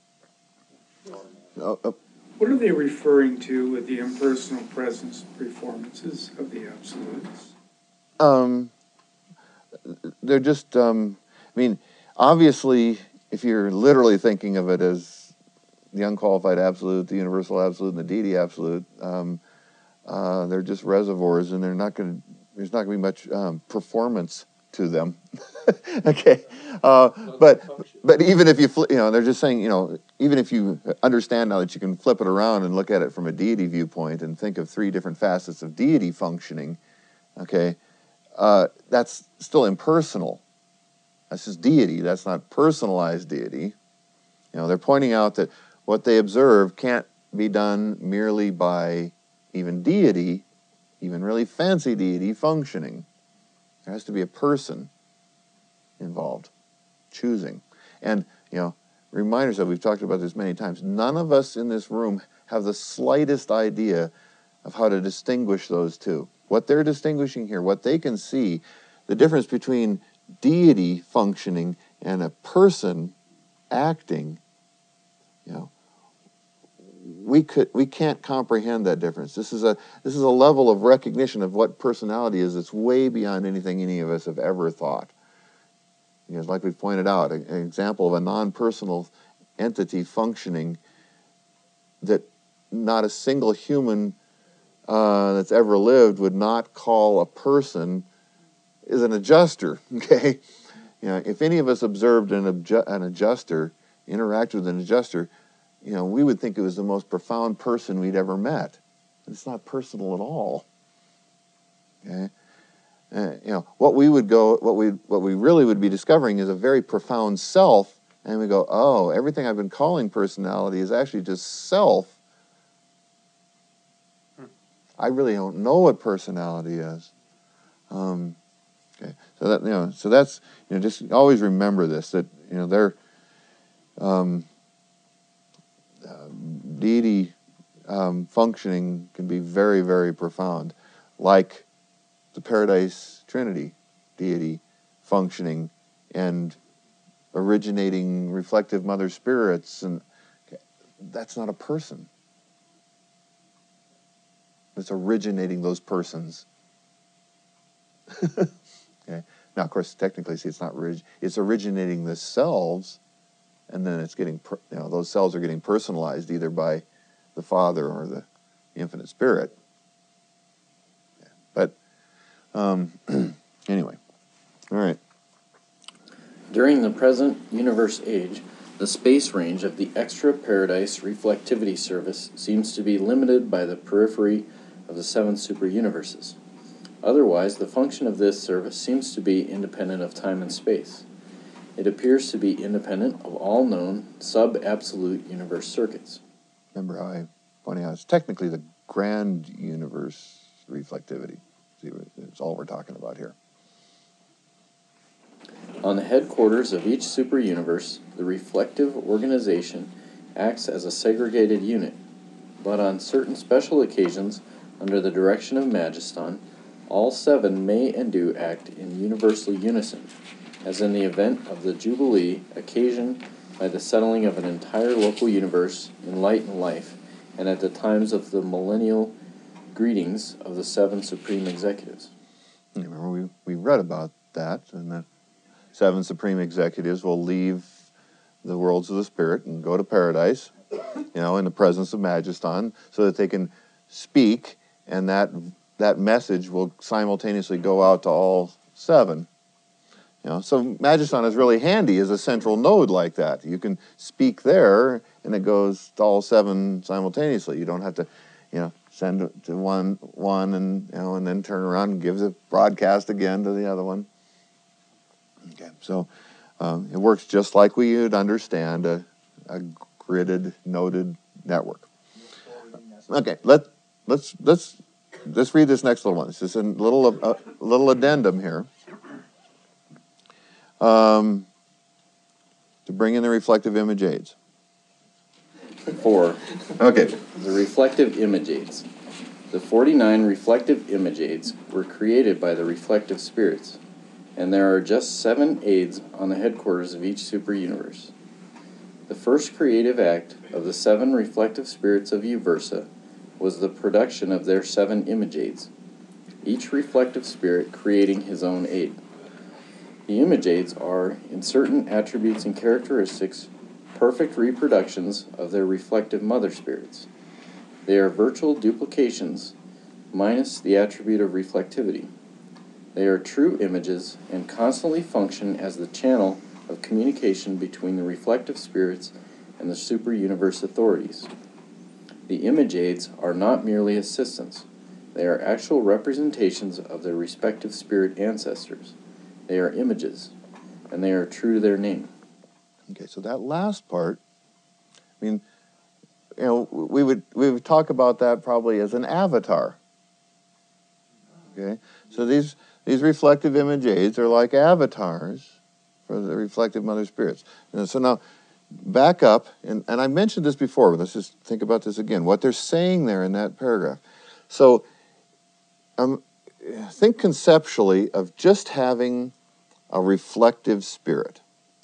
Oh, oh. What are they referring to with the impersonal presence performances of the absolutes? Um, they're just, um, I mean, obviously, if you're literally thinking of it as the unqualified absolute, the universal absolute, and the deity absolute, um, uh, they're just reservoirs, and they're not going to, there's not going to be much um, performance to them. Okay, uh, but but even if you fl- you know, they're just saying, you know, even if you understand now that you can flip it around and look at it from a deity viewpoint and think of three different facets of deity functioning, okay, uh, that's still impersonal. That's just deity. That's not personalized deity. You know, they're pointing out that what they observe can't be done merely by even deity, even really fancy deity functioning. There has to be a person involved, choosing. And, you know, reminders that we've talked about this many times, none of us in this room have the slightest idea of how to distinguish those two. What they're distinguishing here, what they can see, the difference between deity functioning and a person acting, you know, we could we can't comprehend that difference. This is a this is a level of recognition of what personality is that's way beyond anything any of us have ever thought. Because, like we've pointed out, an example of a non-personal entity functioning that not a single human uh, that's ever lived would not call a person is an adjuster. Okay, you know, if any of us observed an, obju- an adjuster, interacted with an adjuster, you know, we would think it was the most profound person we'd ever met. It's not personal at all. Okay. Uh, you know, what we would go, what we what we really would be discovering is a very profound self, and we go, oh, everything I've been calling personality is actually just self. Hmm. I really don't know what personality is. Um, okay, so that you know, so that's you know, just always remember this, that you know, they're um, uh, deity um, functioning can be very, very profound, like the Paradise Trinity deity functioning and originating reflective mother spirits, and that's not a person. It's originating those persons. Okay. Now, of course, technically, see, it's not orig- it's originating the selves, and then it's getting per- you know those selves are getting personalized either by the Father or the Infinite Spirit. Yeah. But Um, anyway, all right. During the present universe age, the space range of the extra paradise reflectivity service seems to be limited by the periphery of the seven super-universes. Otherwise, the function of this service seems to be independent of time and space. It appears to be independent of all known sub-absolute universe circuits. Remember how I pointed out it's technically the grand universe reflectivity. See, it's all we're talking about here. On the headquarters of each super-universe, the reflective organization acts as a segregated unit, but on certain special occasions, under the direction of Magiston, all seven may and do act in universal unison, as in the event of the Jubilee occasioned by the settling of an entire local universe in light and life, and at the times of the millennial greetings of the seven supreme executives. Remember, we, we read about that, and the seven supreme executives will leave the worlds of the spirit and go to paradise, you know, in the presence of Magiston, so that they can speak, and that that message will simultaneously go out to all seven. You know, so Magiston is really handy as a central node like that. You can speak there, and it goes to all seven simultaneously. You don't have to, you know, send it to one, one, and you know, and then turn around and give the broadcast again to the other one. Okay, so um, it works just like we would understand a, a gridded, noded network. Okay, let let's let's let's read this next little one. It's just a little a, a little addendum here. Um, to bring in the reflective image aids. Four. Okay. The reflective image aids. The forty-nine reflective image aids were created by the reflective spirits, and there are just seven aids on the headquarters of each super-universe. The first creative act of the seven reflective spirits of Uversa was the production of their seven image aids, each reflective spirit creating his own aid. The image aids are, in certain attributes and characteristics, perfect reproductions of their reflective mother spirits. They are virtual duplications, minus the attribute of reflectivity. They are true images and constantly function as the channel of communication between the reflective spirits and the super-universe authorities. The image aids are not merely assistants. They are actual representations of their respective spirit ancestors. They are images. and they are true to their name. Okay, so that last part, I mean, you know, we would we would talk about that probably as an avatar. Okay, so these these reflective image aids are like avatars for the reflective mother spirits. And so now, back up, and, and I mentioned this before, but let's just think about this again. What they're saying there in that paragraph. So, um, think conceptually of just having a reflective spirit,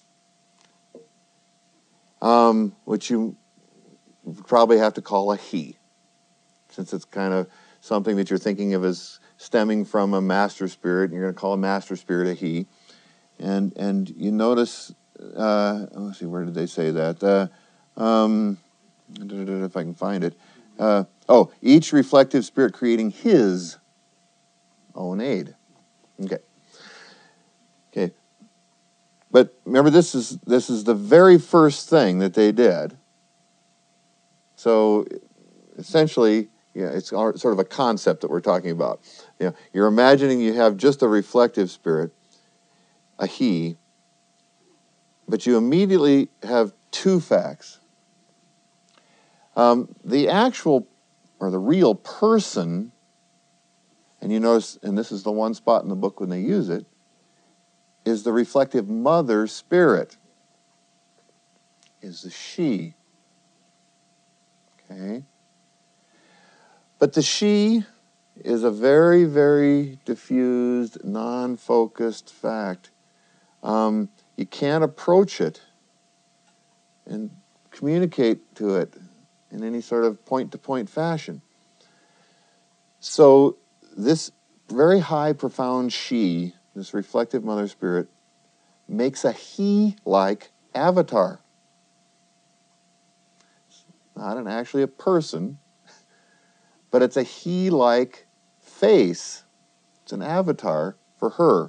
um, which you probably have to call a he, since it's kind of something that you're thinking of as stemming from a master spirit, and you're going to call a master spirit a he. And and you notice, uh, let's see, where did they say that? Uh, um, if I can find it. Uh, oh, each reflective spirit creating his own aid. Okay. Okay. But remember, this is this is the very first thing that they did. So essentially, yeah, it's sort of a concept that we're talking about. You know, you're imagining you have just a reflective spirit, a he, but you immediately have two facts. Um, the actual, or the real person, and you notice, and this is the one spot in the book when they use it, is the reflective mother spirit, is the she. Okay? But the she is a very, very diffused, non-focused fact. Um, you can't approach it and communicate to it in any sort of point-to-point fashion. So this very high, profound she, this reflective mother spirit, makes a he-like avatar. It's not an, actually a person, but it's a he-like face. It's an avatar for her.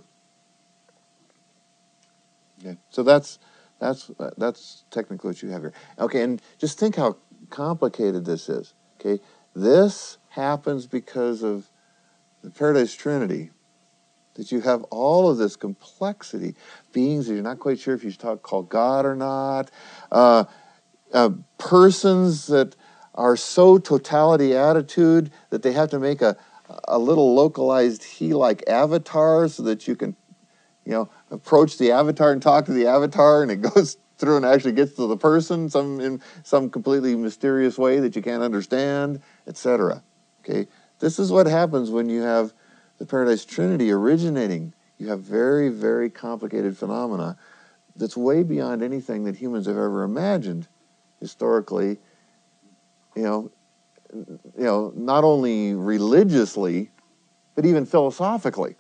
Okay, so that's that's that's technically what you have here. Okay, and just think how complicated this is. Okay, this happens because of the Paradise Trinity. That you have all of this complexity, beings that you're not quite sure if you should talk, call God or not, uh, uh, persons that are so totality attitude that they have to make a a little localized he-like avatar so that you can, you know, approach the avatar and talk to the avatar, and it goes through and actually gets to the person some in some completely mysterious way that you can't understand, et cetera. Okay, this is what happens when you have the Paradise Trinity originating. You have very, very complicated phenomena that's way beyond anything that humans have ever imagined historically. You know, you know, not only religiously, but even philosophically.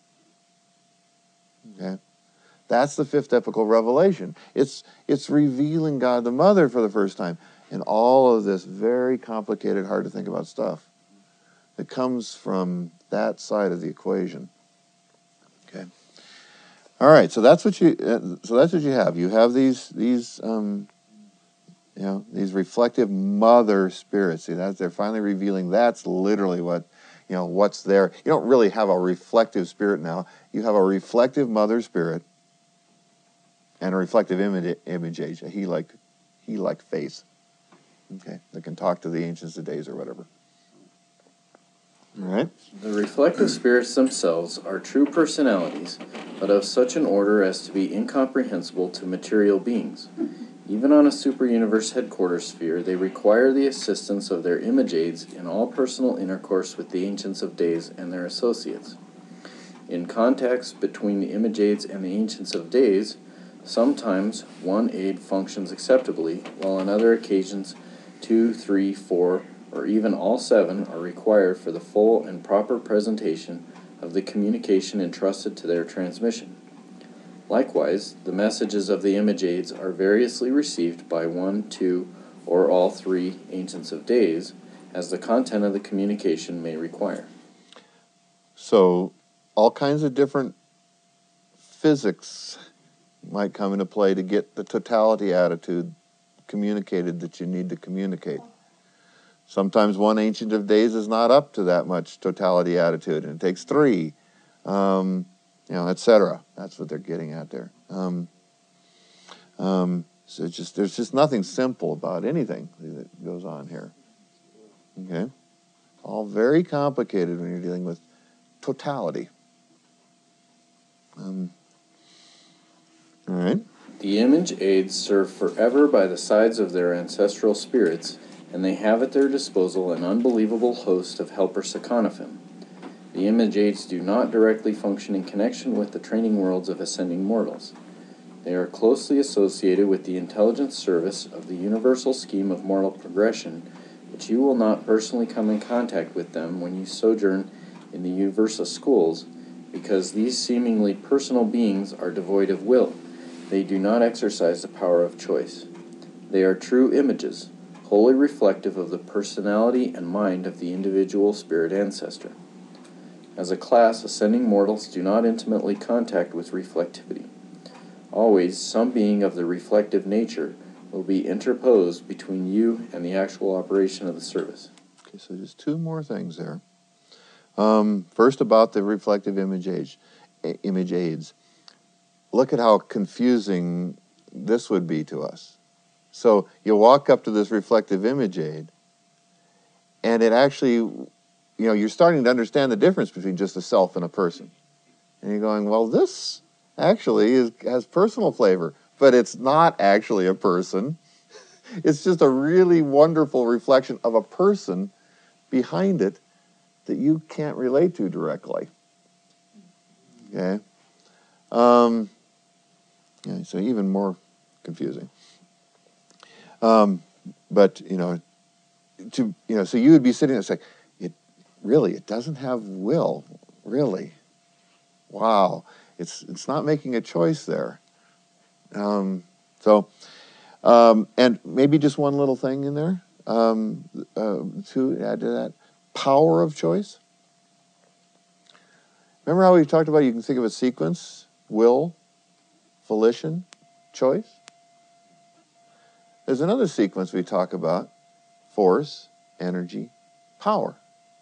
Okay, that's the fifth epical revelation. It's it's revealing God the Mother for the first time, and all of this very complicated, hard to think about stuff that comes from that side of the equation. Okay. All right. So that's what you. Uh, so that's what you have. You have these these um, you know these reflective mother spirits. See, that they're finally revealing. That's literally what you know what's there. You don't really have a reflective spirit now. You have a reflective mother spirit and a reflective image image age. A he like he like face. Okay, that can talk to the ancients of days or whatever. All right. The reflective spirits themselves are true personalities, but of such an order as to be incomprehensible to material beings. Even on a super-universe headquarters sphere, they require the assistance of their image aids in all personal intercourse with the Ancients of Days and their associates. In contacts between the image aids and the Ancients of Days, sometimes one aid functions acceptably, while on other occasions two, three, four, or even all seven are required for the full and proper presentation of the communication entrusted to their transmission. Likewise, the messages of the image aids are variously received by one, two, or all three Ancients of Days, as the content of the communication may require. So, all kinds of different physics might come into play to get the totality attitude communicated that you need to communicate. Sometimes one Ancient of Days is not up to that much totality attitude, and it takes three, um, you know, et cetera. That's what they're getting at there. Um, um, so it's just there's just nothing simple about anything that goes on here. Okay, all very complicated when you're dealing with totality. Um, all right. The image aids serve forever by the sides of their ancestral spirits, and they have at their disposal an unbelievable host of helper Sekanophim. The image aids do not directly function in connection with the training worlds of ascending mortals. They are closely associated with the intelligence service of the universal scheme of mortal progression, but you will not personally come in contact with them when you sojourn in the universal schools, because these seemingly personal beings are devoid of will. They do not exercise the power of choice. They are true images, wholly reflective of the personality and mind of the individual spirit ancestor. As a class, ascending mortals do not intimately contact with reflectivity. Always, some being of the reflective nature will be interposed between you and the actual operation of the service. Okay, so just two more things there. Um, first, about the reflective image age, image aids. Look at how confusing this would be to us. So you walk up to this reflective image aid, and it actually, you know, you're starting to understand the difference between just a self and a person. And you're going, well, this actually is, has personal flavor, but it's not actually a person. It's just a really wonderful reflection of a person behind it that you can't relate to directly. Okay? Um, yeah, so even more confusing. Um, but, you know, to, you know, so you would be sitting there and say, it really, it doesn't have will, really. Wow. It's, it's not making a choice there. Um, so, um, and maybe just one little thing in there, um, uh, to add to that, power of choice. Remember how we talked about, you can think of a sequence, will, volition, choice? There's another sequence we talk about, force, energy, power.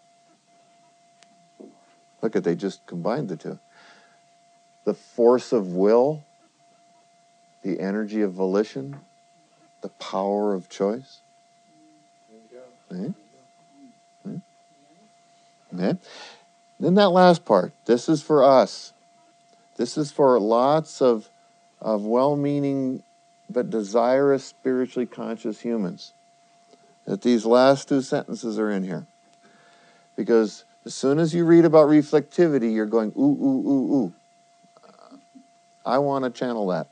Look at, they just combined the two. The force of will, the energy of volition, the power of choice. Okay. Okay. Okay. Then that last part, this is for us. This is for lots of, of well-meaning but desirous, spiritually conscious humans. That these last two sentences are in here. Because as soon as you read about reflectivity, you're going, ooh, ooh, ooh, ooh. I want to channel that.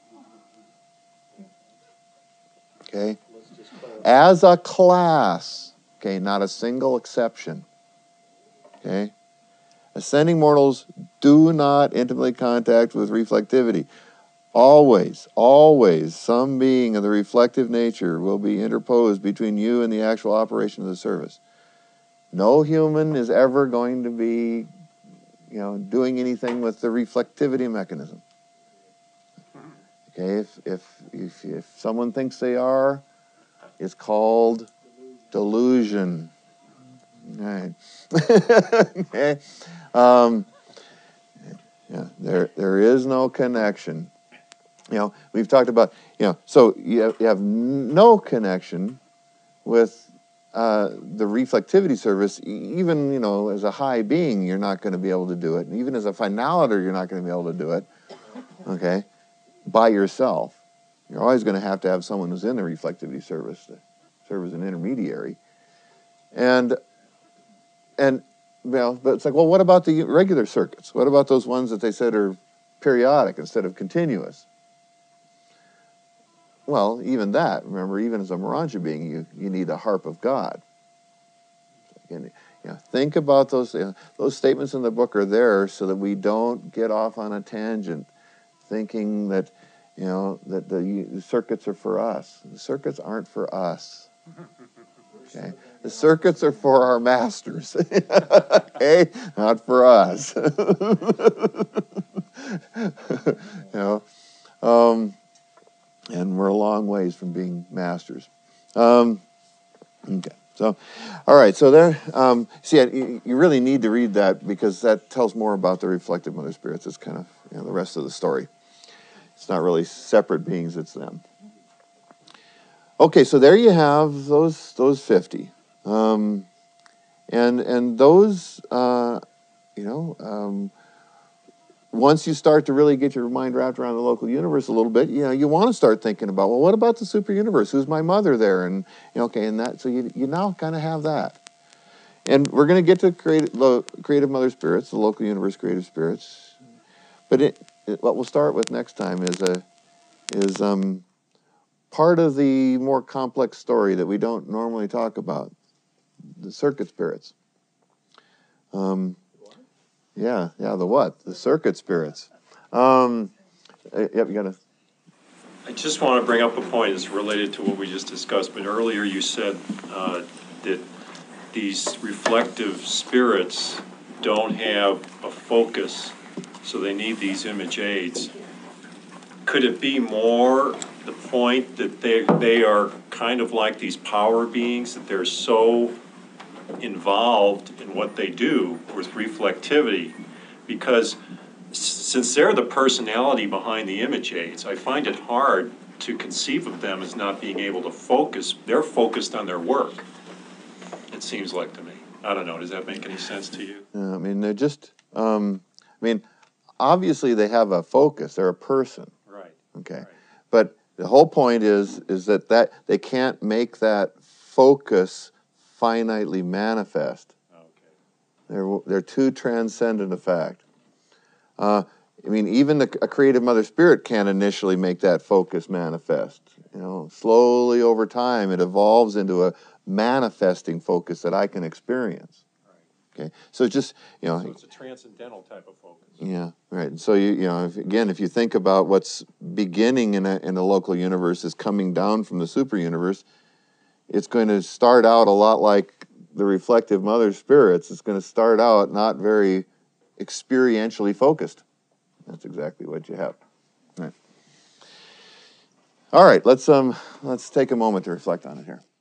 Okay? As a class, okay, not a single exception. Okay? Ascending mortals do not intimately contact with reflectivity. Always, always, some being of the reflective nature will be interposed between you and the actual operation of the service. No human is ever going to be, you know, doing anything with the reflectivity mechanism. Okay, if if if, if someone thinks they are, it's called delusion. Right. Okay. Um, yeah, there there is no connection. You know, we've talked about, you know, so you have, you have no connection with uh, the reflectivity service. Even, you know, as a high being, you're not going to be able to do it. And even as a finaliter, you're not going to be able to do it. Okay, by yourself. You're always going to have to have someone who's in the reflectivity service to serve as an intermediary. And and you know, but it's like, well, what about the regular circuits? What about those ones that they said are periodic instead of continuous? Well, even that, remember, even as a Morancha being, you, you need the harp of God. Again, you know, think about those, you know, those statements in the book are there so that we don't get off on a tangent thinking that, you know, that the, the circuits are for us. The circuits aren't for us. Okay? The circuits are for our masters. Okay? Not for us. You know, um, and we're a long ways from being masters. Um, okay, so, all right, so there, um, see, you, you really need to read that because that tells more about the reflective mother spirits. It's kind of, you know, the rest of the story. It's not really separate beings, it's them. Okay, so there you have those those fifty. Um, and and those, uh, you know, um, once you start to really get your mind wrapped around the local universe a little bit, you know, you want to start thinking about, well, what about the super universe? Who's my mother there? And, you know, okay, and that, so you, you now kind of have that. And we're going to get to creative, lo, creative mother spirits, the local universe creative spirits. But it, it, what we'll start with next time is a is um, part of the more complex story that we don't normally talk about, the circuit spirits. Um, yeah, yeah, the what? The circuit spirits. Um, uh, yep, you got to... I just want to bring up a point that's related to what we just discussed, but earlier you said uh, that these reflective spirits don't have a focus, so they need these image aids. Could it be more the point that they they are kind of like these power beings, that they're so involved in what they do with reflectivity? Because s- since they're the personality behind the image aids, I find it hard to conceive of them as not being able to focus. They're focused on their work, it seems like to me. I don't know, does that make any sense to you? Yeah, I mean, they're just, um, I mean, obviously they have a focus. They're a person. Right. Okay. Right. But the whole point is is that, that they can't make that focus finitely manifest. Okay. They're, they're too transcendent a fact. Uh, I mean, even the, a creative mother spirit can't initially make that focus manifest. You know, slowly over time it evolves into a manifesting focus that I can experience. Okay, so it's just, you know. So it's a transcendental type of focus. Yeah, right. And so, you you know, if, again, if you think about what's beginning in a, in a local universe is coming down from the super universe, it's going to start out a lot like the reflective mother spirits. It's going to start out not very experientially focused. That's exactly what you have. Right. All right, let's um let's take a moment to reflect on it here.